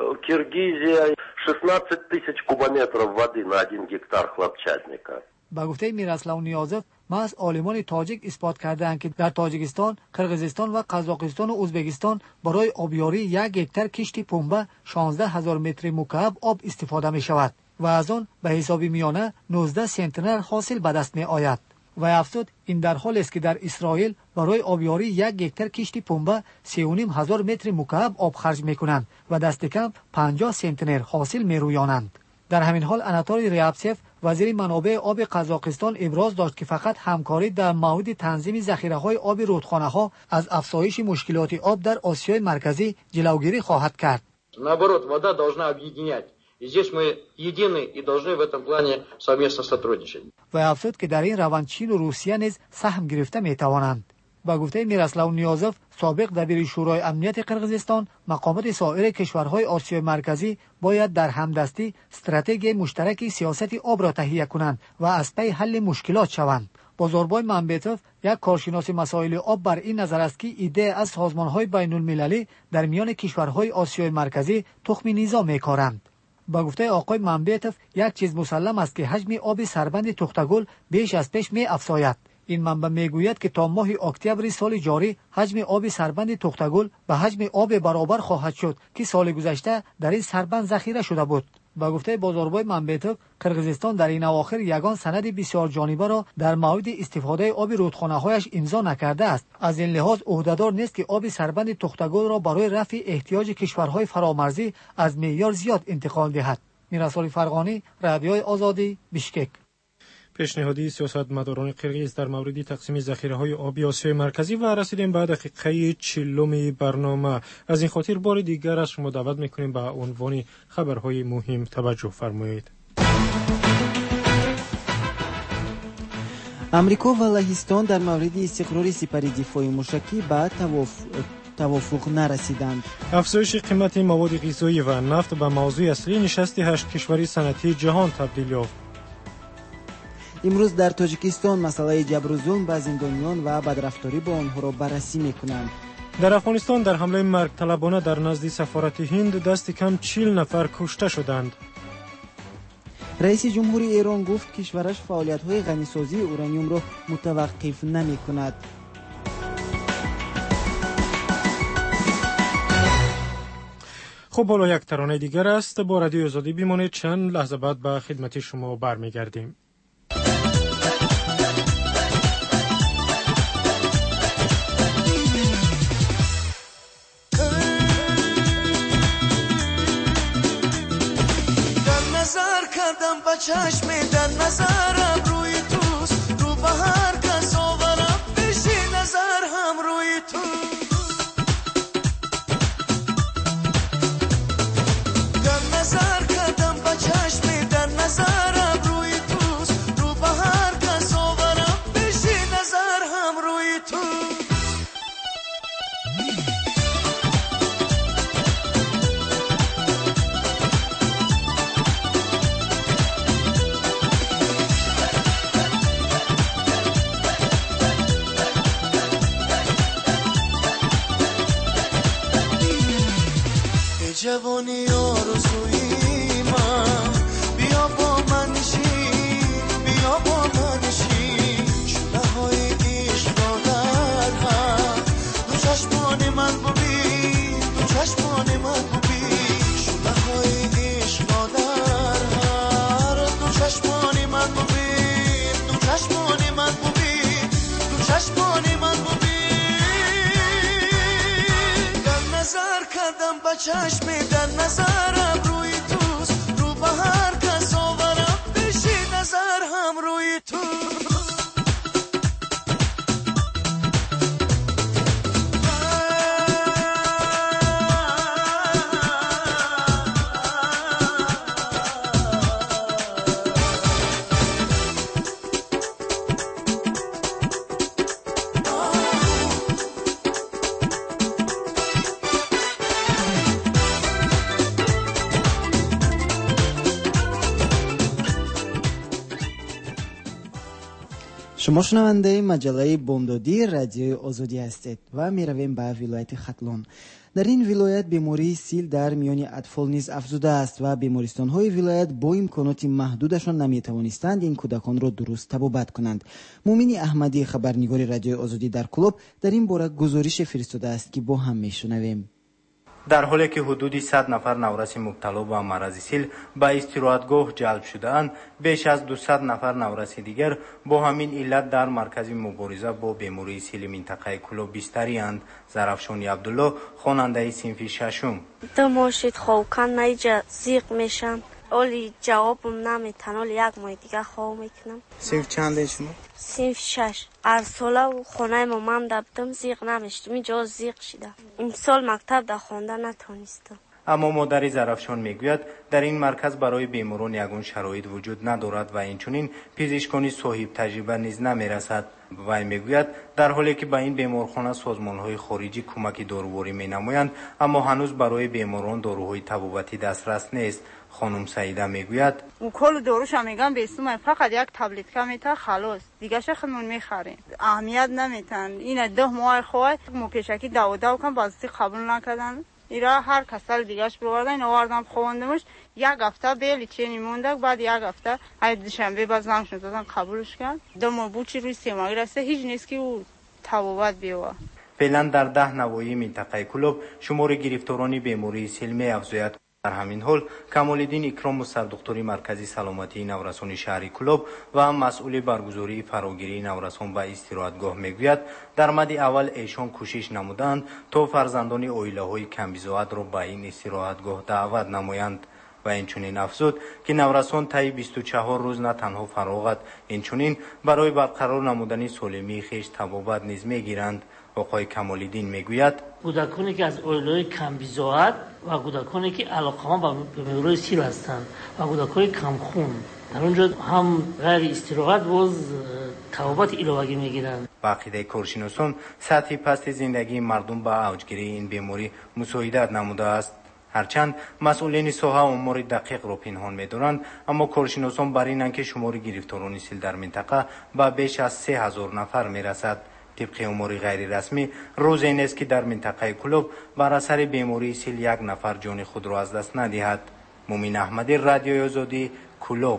Киргизия шестнадцать тысяч кубометров воды на один гектар хлопчатника. با گفته میراسلاو نیازوف محض عالمان تاجیک اثبات کردند که در تاجیکستان، قرقیزستان و قزاقستان و ازبکستان برای آبیاری یک هکتار کشتی پنبه شانزده هزار متر مکعب آب استفاده می شود و از آن به حساب میانه نوزده سنتنر حاصل به دست می آید. و افزود این در حالی است که در اسرائیل برای آبیاری یک هکتار کشتی پنبه سه و نیم هزار متر مکعب آب خرج می کنند و دست کم پنجاه سنتنر حاصل می رویانند. در همین حال اناتولی ریابسیف وزیر منابع آب قزاقستان ابراز داشت که فقط همکاری در مورد تنظیم ذخیره‌های آب رودخانه‌ها از افزایش مشکلات آب در آسیای مرکزی جلوگیری خواهد کرد. Наоборот, вода должна объединять. И здесь мы едины и должны в этом плане совместно сотрудничать. و افزود که در این روند چین و روسیه نیز سهم گرفته می‌توانند. با گفته میراسلاو نیازوف سابق دبیر شورای امنیت قرقیزستان، مقامات سایر کشورهای آسیای مرکزی باید در همدستی استراتژی مشترک سیاست آب را تهیه کنند و از پی حل مشکلات شوند. بازاربای منبتوف یک کارشناس مسائل آب بر این نظر است که ایده از سازمان‌های بین‌المللی در میان کشورهای آسیای مرکزی تخم نیزا می‌کارند. با گفته آقای منبتوف یک چیز مسلم است که حجم آب سربند تختگل بیش از پیش می‌افزاید. این منبع میگوید که تا ماه اکتبر سال جاری حجم آب سربند تختگل به حجم آب برابر خواهد شد که سال گذشته در این سربند ذخیره شده بود. با گفته بازاربای منبتوف قرقیزستان در این اواخر یگان سند بسیار جانبه را در مورد استفاده آب رودخانه‌هایش امضا نکرده است. از این لحاظ عهده‌دار نیست که آب سربند تختگل را برای رفع احتیاج کشورهای فرامرزی از معیار زیاد انتقال دهد. میرسال فرغانی، رادیوی آزادی، بیشکک. پیشنهادی سیاستمداران قرقیز در مورد تقسیم ذخیره‌های آبی آسیای مرکزی و رسیدیم به دقیقه چهلم برنامه. از این خاطر بار دیگر از شما دعوت می‌کنیم به عنوان خبرهای مهم توجه فرمایید. امریکا و لهستان در مورد استقرار سپری دفاعی موشکی به توافق توافق نرسیدند. افزایش قیمت مواد غذایی و نفت به موضوع اصلی نشست هشت کشوری صنعتی جهان تبدیل یافت. امروز در تاجیکستان مسئله جبر و ظلم به زندانیان و بدرفتاری با آنها را بررسی می‌کنند. در افغانستان در حمله مرگ طلبانه در نزد سفارت هند دست کم چهل نفر کشته شدند. رئیس جمهوری ایران گفت کشورش فعالیت‌های غنیسازی اورانیوم را متوقف نمی‌کند. خب بالا یک ترانه دیگر است. با رادیو آزادی بمانید، چند لحظه بعد به خدمت شما برمیگردیم. در نظر کردم با چشم در نظرم روی توست، رو به هر کس آورم پیش نظر هم روی تو. جوانی آرزوی من، بیا با من نشین، بیا با من نشین، شده های عشق را در هم دو چشمان من ببین، دو چشمان من ببین، شده های عشق را در هم دو چشمان من ببین، دو چشمان من ببین، دو چشمان من ببین. در نظر کردم با چشم در نظرم روی توست، رو به هر کس آورم پیش نظر هم روی تو. شما شنونده مجله بامدادی رادیوی آزادی هستید و می رویم به ولایت ختلان. در این ولایت بیماری سیل در میان اطفال نیز افزوده است و بیمارستان‌های ولایت با امکانات محدودشان نمی توانستند این کودکان را درست طبابت کنند. مومنی احمدی خبرنگار رادیوی آزادی در کلوب در این باره گزارش فرستاده است که با هم میشنویم. در حالی که حدود صد نفر نورس مبتلا به مرض سیل به استراحتگاه جلب شده‌اند، بیش از دویست نفر نورس دیگر با همین علت در مرکز مبارزه با بیماری سیل منطقه کلوب بستری‌اند. زرافشان عبدالله خواننده صنف ششم: دماشید خوکن نیجا زیق میشم، اولی جوابم نمیتن، اولی یک ماه دیگه خواه میکنم. صنف چنده شما؟ صنف شش. هر ساله و خونه مامان دبتم زیق نمیشتم، اینجا زیق شدم. این سال مکتب در خونده نتونستم. اما مادر زرافشان میگوید در این مرکز برای بیماران یگان شرایط وجود ندارد و اینچنین پزشکانی صاحب تجربه نیز نمیرسد. وی میگوید در حالی که به این بیمارخانه سازمان‌های خارجی کمک داروواری مینمایند، اما هنوز برای بیماران داروهای طبابتی دسترس نیست. خانم سعیده میگوید کل داروش میگن به اسم فقط یک تبلت میته خلاص، دیگه شخمون میخریم، اهمیت نمیتن. این ده ماه خواهد مو پیشکی دو دو کن بازی قبول نکردن. ایرا هر کسل دیگهش بردن آوردم خواندمش، یک هفته بیلی چینی مونده، بعد یک هفته های دوشنبه باز زنگ شدن قبولش کرد. دو ماه بوچی روی سه ماهی رسته، هیچ نیست که او طبابت بیوه. فعلا در ده نواحی منطقه کلوب شمار گرفتاران بیماری سیل می‌افزاید. در همین حال کمال‌الدین اکرام سردکتر مرکزی سلامتی نورسان شهر کلوب و مسئول برگزاری فراگیری نورسان به استراحتگاه میگوید در مد اول ایشان کوشش نمودند تا فرزندان عائله‌های کمبزاعت را به این استراحتگاه دعوت نمایند. و اینچنین افزود که نورسان طی بیست و چهار روز نه تنها فراغت اینچنین برای برقرار نمودن سالمی خویش طبابت نیز میگیرند. آقای کمال‌الدین میگوید کودکانی که از اویلای کم بیزاعت و کودکانی که علاقه‌مند به بیماری سیل هستند و کودکان کم خون در اونجا هم غیر استراحت و طبابت علاوگی میگیرند. با عقیده کارشناسان سطح پست زندگی مردم به اوجگیری این بیماری مساعدت نموده است. هرچند مسئولین ساحه امور دقیق را پنهان می‌دارند، اما کارشناسان بر اینند که شمار گرفتاران سیل در منطقه به بیش از سه هزار نفر میرسد. طبق امور غیر رسمی روزی این است که در منطقه کلوب بر اثر بیماری سیل یک نفر جان خود را از دست ندهد. مومن احمدی، رادیوی آزادی، کلوب.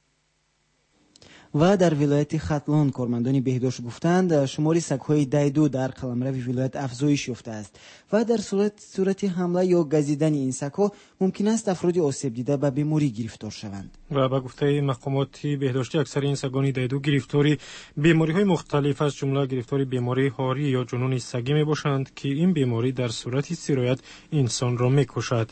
و در ولایت ختلون کارمندان بهداشت گفتند شمار سگ‌های دیدو در قلمرو ولایت افزایش یافته است و در صورت صورت حمله یا گزیدن این سگ‌ها ممکن است افراد آسیب دیده به بیماری گرفتار شوند. و با گفته مقامات بهداشتی اکثر این سگان دیدو گرفتاری بیماری‌های مختلف از جمله گرفتاری بیماری هاری یا جنون سگی میباشند که این بیماری در صورت سرایت انسان را میکشد.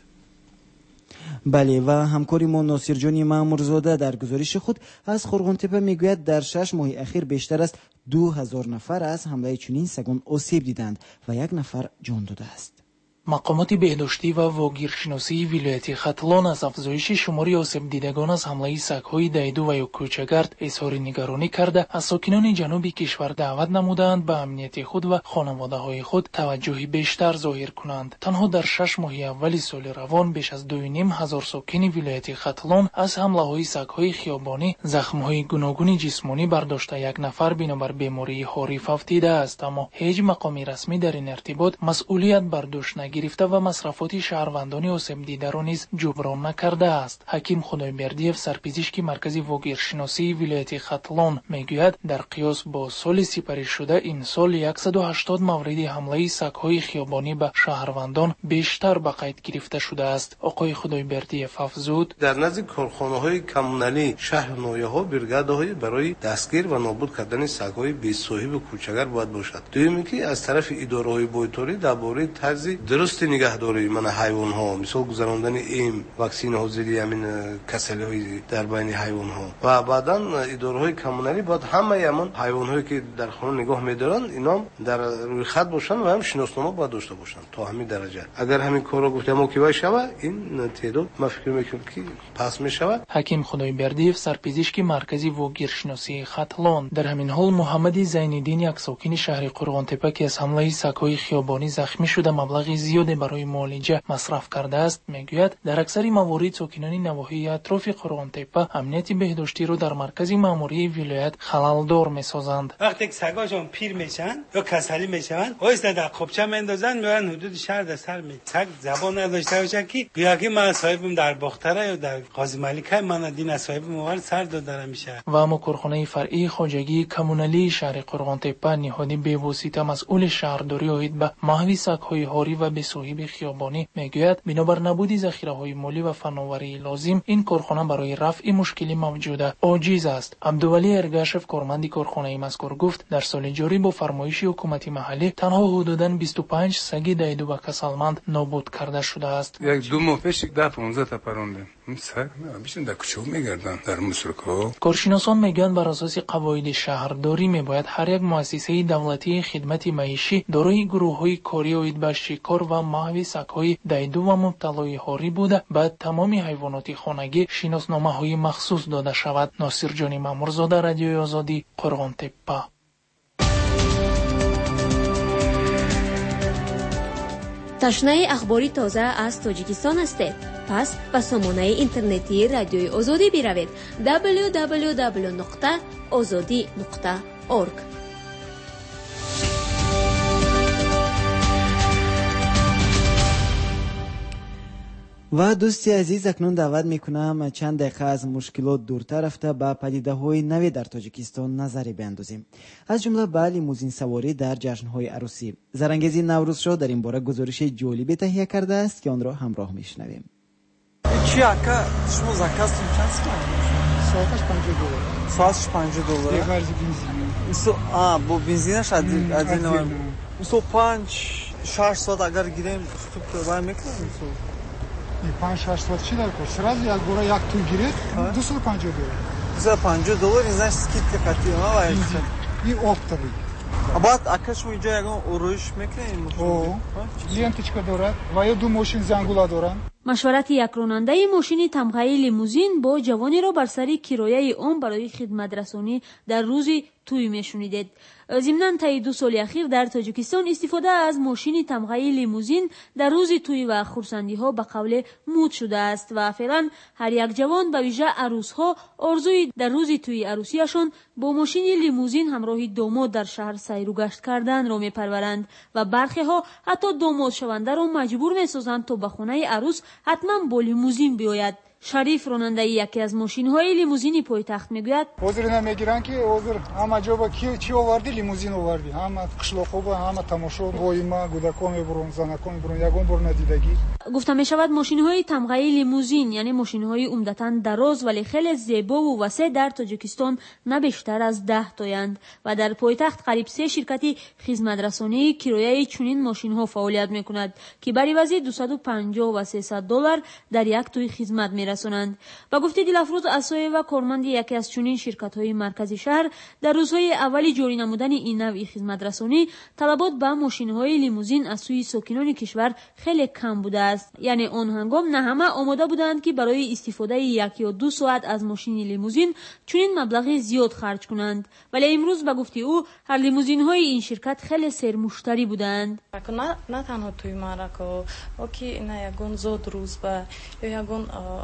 بله و همکاری ما ناصر جانی مامورزاده در گزارش خود از خرغانتپه میگوید در شش ماه اخیر بیشتر از دو هزار نفر از حمله چنین سگان آسیب دیدند و یک نفر جان داده است. مقامات بهداشتی و واگیرشناسی ولایت ختلان از افزایش شماری آسیب دیدگان از حمله سگ‌های دیدو و یا کوچه‌گرد اظهار نگرانی کرده از ساکنان جنوب کشور دعوت نمودند به امنیت خود و خانواده‌های خود توجه بیشتر ظاهر کنند. تنها در شش ماه اول سال روان بیش از دو و نیم هزار ساکن ولایت ختلان از حمله‌های سگ‌های خیابانی زخم‌های گوناگون جسمانی برداشته، یک نفر بنابر بیماری هاری افتیده است، اما هیچ مقام رسمی در این ارتباط مسئولیت برداشت نگرفته و مصرفات شهروندان آسیب دیده را نیز جبران نکرده است. حکیم خدایبردیف، سرپزشک مرکز واگیرشناسی ولایت ختلان میگوید در قیاس با سال سپری شده این سال صد و هشتاد مورد حمله سگ‌های خیابانی به شهروندان بیشتر به قید گرفته شده است. آقای خدایبردیف افزود در نزد کارخانه‌های کمونالی شهر نویاها برگاده‌های برای دستگیر و نابود کردن سگ‌های بی‌صاحب و کوچه‌گر باید باشد. دومی که از طرف اداره‌های بایطوری درباره طرز درست نگهداری من حیوان ها، مثل گذراندن ایم واکسین حاضری همین کسلی های در بین حیوان ها و بعدا اداره های کمونالی باید همه همون حیوان هایی که در خانه نگاه میدارن اینا در روی خط باشن و هم شناسنامه باید داشته باشن تا همین درجه. اگر همین کارا گفتم موکیوای شود این تعداد ما فکر میکنم که پس میشود. حکیم خدایبردیف، سرپزشک مرکزی واگیرشناسی ختلان، در همین حال محمد زین‌الدین، یک ساکن شهر قرغانتپه که از حمله سگ‌های خیابانی زخمی شده مبلغ زیادی برای معالجه مصرف کرده است، میگوید در اکثر موارد ساکنان نواحی اطراف قرغانتپه امنیت بهداشتی را در مرکز ماموری ولایت خلالدار میسازند. وقتی سگاشون پیر میشن یا کسلی میشن اوست در خوبچه میندازن میرن حدود شهر در سر می سگ زبان نداشته باشن که گویا که من صاحبم در باختره یا در قاضی ملکه من دین صاحبم مور سر داده میشه. و اما کارخانه فرعی خواجگی کمونالی شهر قرغانتپه نهادی به واسطه مسئول شهرداری اوید به محو سگ‌های هاری و بی‌صاحب خیابانی میگوید بنابر نبود ذخیره‌های مالی و فناوری لازم این کارخانه برای رفع مشکلی موجوده عاجز است. عبدولی ارگاشف، کارمند کارخانه مذکور، گفت در سال جاری با فرمایش حکومت محلی تنها حدوداً بیست و پنج سگ دیدو و کسالمند نابود کرده شده است. یک دو ماه پیش ده پانزده تا پروندیم. این سگ میشن در کوچه میگردن در مسرکو. کارشناسان میگن بر اساس قواعد شهرداری میباید هر یک مؤسسه دولتی خدمت معیشی دارای گروه‌های کاری اوید به شکار و محو سگ‌های دیدو و مبتلای هاری بوده بعد تمام حیوانات خانگی شناسنامه‌های مخصوص داده شود. ناصر جانی مامورزاده، رادیوی آزادی، قرغانتپه. تشنه اخباری تازه از تاجیکستان هستید؟ پس به سامانه اینترنتی رادیوی آزادی بروید دبلیو دبلیو دبلیو نقطه آزادی نقطه اورگ. و دوستی عزیز اکنون دعوت میکنم چند دقیقه از مشکلات دورتر رفته به پدیده های نوی در تاجیکستان نظری بیندازیم. از جمله به لیموزین سواری در جشن های عروسی. زرانگیزی نوروز را در این باره گزارش جالبی تهیه کرده است که آن را همراه میشنویم. چی اکا شما زکاستون چند سال؟ ساعتش پنجاه دلار. ساعتش پنجاه دلار. یک ورزی بنزین. سو آ بو بنزینش از این از این سو پنج شش ساعت اگر گیریم تو باید میکنیم. سو این پنج شش ساعت چی در کورس سراز یک بورا یک توی گیرید دویست و پنجاه دلار دویست و پنجاه دلار این زن سکیت قطعی ها این اکتبی بعد اکش ما اینجا یکم اروش میکنیم او لینتچکا دارد و یا دو ماشین زنگولا دارن. مشورت یک راننده ماشین تمغه لیموزین با جوانی را بر سر کرایه آن برای خدمت رسانی در روزی توی میشنیدید. ضمناً طی دو سال اخیر در تاجیکستان استفاده از ماشین تمغه لیموزین در روز توی و خرسندی ها به قول مود شده است و فعلا هر یک جوان به ویژه عروس ها آرزوی در روز توی عروسیشان با ماشین لیموزین همراه داماد در شهر سیر و گشت کردن را میپرورند و برخی ها حتی داماد شونده را مجبور میسازند تا به خانه عروس حتما با لیموزین بیاید. شریف راننده یکی از ماشین‌های لیموزینی پایتخت میگوید حاضر نمیگیرن که حاضر همه جا با کی چی آوردی لیموزین آوردی همه قشلاق‌ها با همه تماشا وای ما گودکا میبرون زنکا میبرون یگون بر ندیدگی. گفته می شود ماشین‌های تمغه لیموزین یعنی ماشین‌های عمدتاً دراز ولی خیلی زیبا و وسیع در تاجیکستان نه بیشتر از ده تایند و در پایتخت قریب سه شرکتی خدمت رسانی کرایه چنین ماشین‌ها فعالیت می‌کند که بر عوض دویست و پنجاه و سیصد دلار در یک توی خدمت می‌رسانند. با گفته دلافروز اسای و کارمند یکی از چنین شرکت‌های مرکزی شهر در روزهای اولی جاری نمودن این نوع خدمت رسانی طلبات به ماشین‌های لیموزین از سوی ساکنان کشور خیلی کم بوده است. یعنی آن هنگام نه همه آماده بودند که برای استفاده یک یا دو ساعت از ماشین لیموزین چنین مبلغ زیاد خرج کنند. ولی امروز به گفته او هر لیموزین های این شرکت خیلی سرمشتری بودند. نه نه تنها توی مرکو اوکی نه یگون زود روز با یا یگون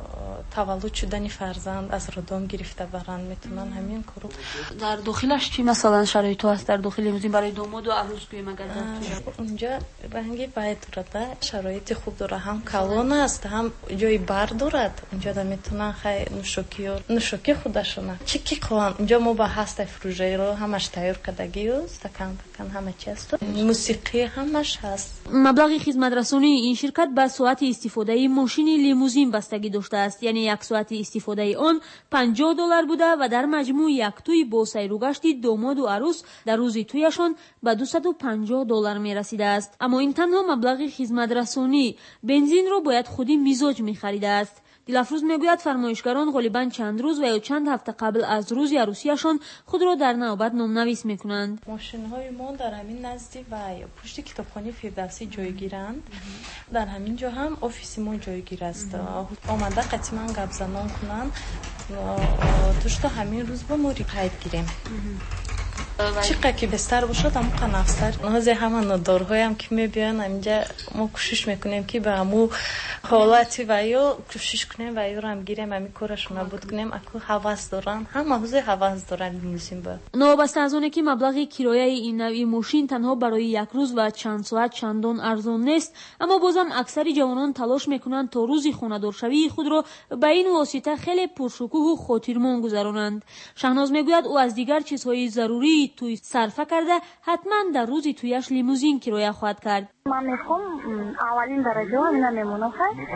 تولد شدن فرزند از رادام گرفته برن میتونن همین کارو. در داخلش چی مثلا شرایط هست در داخل لیموزین برای داماد و عروس که مگه اونجا رنگی باید داره شرایط خوب داره هم کالون است هم جای بار دارد اونجا دا میتونن خیلی نوشوکی و نوشوکی خودشونه چی کی قوان اونجا ما با هست فروژه رو همش تیار کردگی و استکان تکان همه چی است موسیقی همش هست. مبلغ خدمت رسانی این شرکت به ساعت استفاده ماشین لیموزین بستگی داشته است یعنی یک ساعت استفاده آن پنجاه دلار بوده و در مجموع یک توی با سیر و گشت داماد و عروس در روز تویشان به دویست و پنجاه دلار می رسیده است. اما این تنها مبلغ خدمت رسانی بنزین رو باید خودی میزاج می خریده است. دلافروز میگوید فرمایشگران غالباً چند روز و یا چند هفته قبل از روز عروسیشان خود را در نوبت نامنویس میکنند. ماشین‌های ما در همین نزدیک و پشت کتابخانه فردوسی جایگیرند. در همین جا هم آفیس ما جایگیر است. آمده قطعاً گپ زنان کنند. توش تا همین روز با ما قید گیریم. چقدر که بستر باشد هم قنافستر نازه همه ندارهای هم که میبیان اینجا ما کوشش میکنیم که به همو حالتی و یا کوشش کنیم و یا رو هم گیریم همی کارش نبود کنیم اکو حواس دارن هم حوزه حواس دارن میموزیم با نوابسته از اونه که مبلغ کرایه این نوعی ماشین تنها برای یک روز و چند ساعت چندان ارزان نیست اما بازم اکثر جوانان تلاش میکنند تا روزی خانه‌دارشوی خود را به این واسطه خیلی پرشکوه و خاطرمان گذرانند. شهناز میگوید او از دیگر چیزهای ضروری توی صرفه کرده حتما در روزی تویش لیموزین کرایه خواهد کرد. من میخوام اولین درجه ها اینا میمونه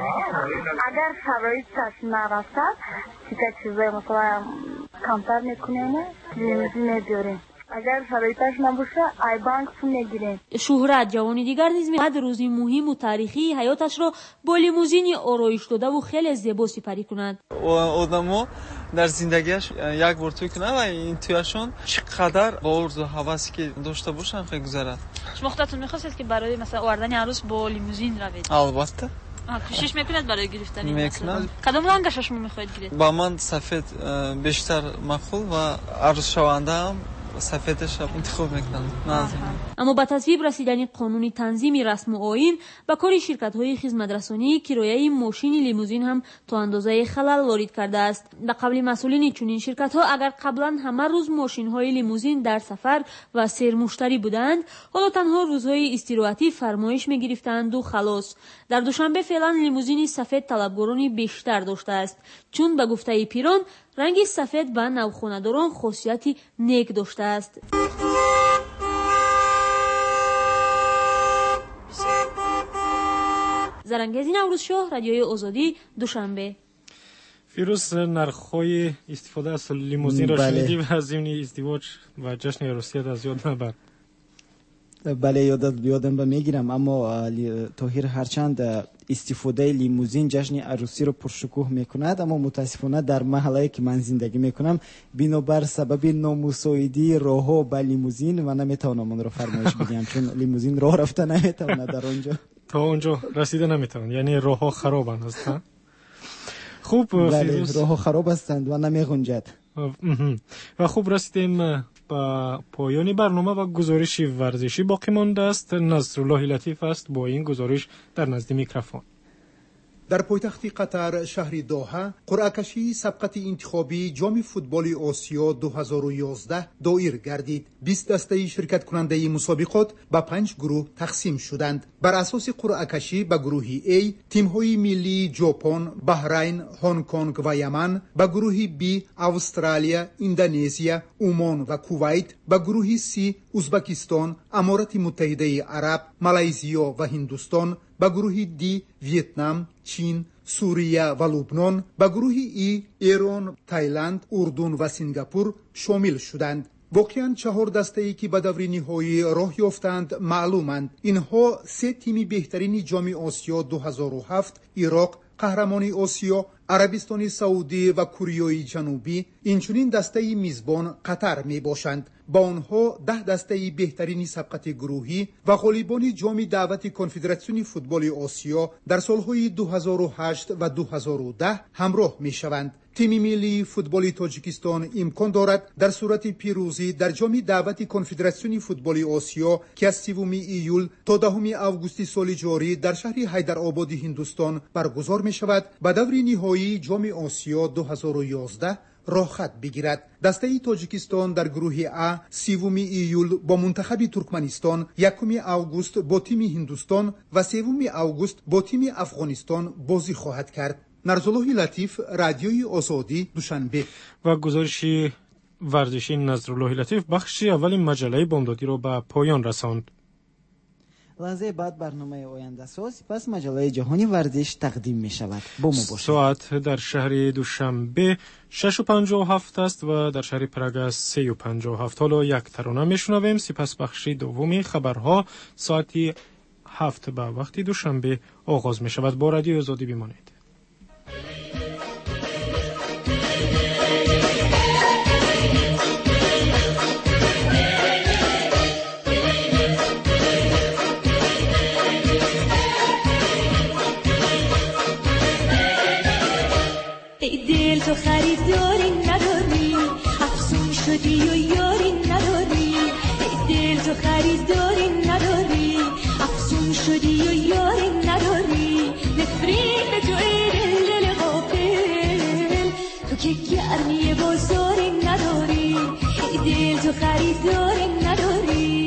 اگر شرایطش نرسد دیگه چیزای مثلا کمتر میکنیم لیموزین میبیاریم اگر شرایطش نباشه ای بانک سو میگیریم. شهرت جوانی دیگر نیز میاد روزی مهم و تاریخی حیاتش را با لیموزینی آرایش داده و خیلی زیبا سپری کند. آدمو در زندگیش یک بار توی کنه و این تویشون چقدر با آرزو و هوسی که داشته باشن خیلی گذرد. شما خودتون می‌خواستید که برای مثلا آوردن عروس با لیموزین روید؟ البته. کوشش میکنید برای گرفتن میکنم. کدام رنگش شما میخواهید گرفت؟ با من سفید بیشتر مقبول و عروس شونده هم سفیدش انتخاب میکنم. اما با تصویب رسیدن قانون تنظیم رسم و آیین با کار شرکت‌های خدمت رسانی کرایه ماشین لیموزین هم تا اندازه خلل وارد کرده است. به قبل مسئولین چنین شرکت‌ها اگر قبلا همه روز ماشین‌های لیموزین در سفر و سیر مشتری بودند حالا تنها روزهای استراحتی فرمایش می‌گرفتند و خلاص. در دوشنبه فعلا لیموزین سفید طلبگارانی بیشتر داشته است چون به گفته پیران رنگ سفید به نوخانه‌داران خاصیتی نیک داشته است. زرنگزین نوروز شاه رادیوی آزادی دوشنبه. فیروز نرخ‌های استفاده از لیموزین را شنیدی و از ضمن ازدواج و جشن عروسیت از یاد نبر. بله یادت بیادم به میگیرم، اما طاهر هرچند استفاده لیموزین جشن عروسی رو پرشکوه میکند، اما متاسفانه در محله که من زندگی میکنم بنابر سبب نامساعدی راهها با لیموزین من نمیتونم اون رو فرمایش بدم، چون لیموزین راه رفته نمیتونه در اونجا، تا اونجا رسیده نمیتونه، یعنی راهها خرابن هستن. خوب فیروز، راهها خراب هستند و نمیگنجد. و خوب رسیدیم با پایان برنامه و گزارش ورزشی باقی مانده است. نصرالله لطیف است با این گزارش در نزد میکروفون. در پایتخت قطر شهر دوحه قرعه کشی سبقت انتخابی جام فوتبال آسیا دو هزار و یازده دایر گردید. بیست دسته شرکت کننده مسابقات به پنج گروه تقسیم شدند. بر اساس قرعه کشی به گروه A تیم‌های ملی ژاپن، بحرین، هنگ کنگ و یمن، به گروه B استرالیا، اندونزیا، عمان و کویت، به گروه C ازبکستان، امارات متحده عرب، مالزیا و هندوستان، به گروه دی ویتنام، چین، سوریه و لبنان، به گروه ای ایران، تایلند، اردن و سنگاپور شامل شدند. واقعاً چهار دسته‌ای که به دور نهایی راه یافتند معلومند. اینها سه تیم بهترین جام آسیا دو هزار و هفت، عراق قهرمان آسیا، عربستان سعودی و کره جنوبی، اینچنین دسته میزبان قطر می باشند. با آنها ده دسته بهترین سبقت گروهی و غالبان جام دعوت کنفدراسیون فوتبال آسیا در سالهای دو هزار و هشت و دو هزار و ده همراه می شوند. تیم ملی فوتبال تاجیکستان امکان دارد در صورت پیروزی در جام دعوت کنفدراسیون فوتبال آسیا که از سوم ایول تا دهم آگوست سال جاری در شهر حیدرآباد هندوستان برگزار می شود به دور نهایی جام آسیا دو هزار و یازده راه خط بگیرد. دسته تاجیکستان در گروه ا سوم ایول با منتخب ترکمنستان، یکم آگوست با تیم هندوستان و سوم آگوست با تیم افغانستان بازی خواهد کرد. نصرالله لطیف، رادیوی آزادی، دوشنبه. و گزارشی ورزشی نصرالله لطیف بخشی اول مجله بامدادی را به پایان رساند. لحظه بعد برنامه آینده ساز پس مجله جهانی ورزش تقدیم می شود. با ما باشید. ساعت در شهر دوشنبه شش و پنجاه و هفت است و در شهر پراگ سه و پنجاه و هفت. حالا یک ترانه می شنویم. سپس بخشی دومی خبرها ساعتی هفت به وقتی دوشنبه آغاز می شود. با رادیو آزادی بمانید. تو خریداری نداری، افسون شدی و یاری نداری. دل تو خریداری نداری، افسون شدی و یاری نداری. نفرین به تو ای دل دل غافل، تو که گرمی بازاری نداری. دل تو خریداری نداری.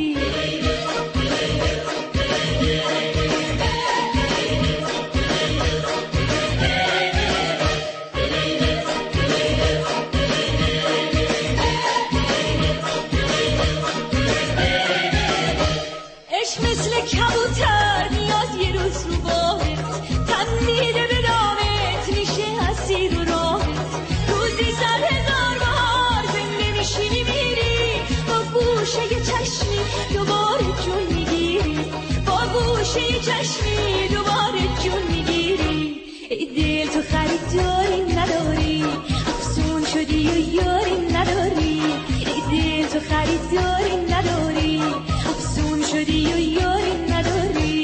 کبوتر نیاز یه روز رو باهت، تن میده به دامت، میشه اسیر و راهت. روزی صد هزار بار زنده میشینی میری، با گوشه یه چشمی دوباره جون میگیری. با گوشه یه چشمی دوباره جون میگیری. ای دل تو خریداری نداری، افسون شدی و یاری نداری. ای دل تو خریداری نداری، افسون شدی و یاری نداری.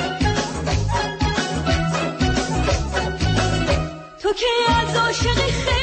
تو که از عاشق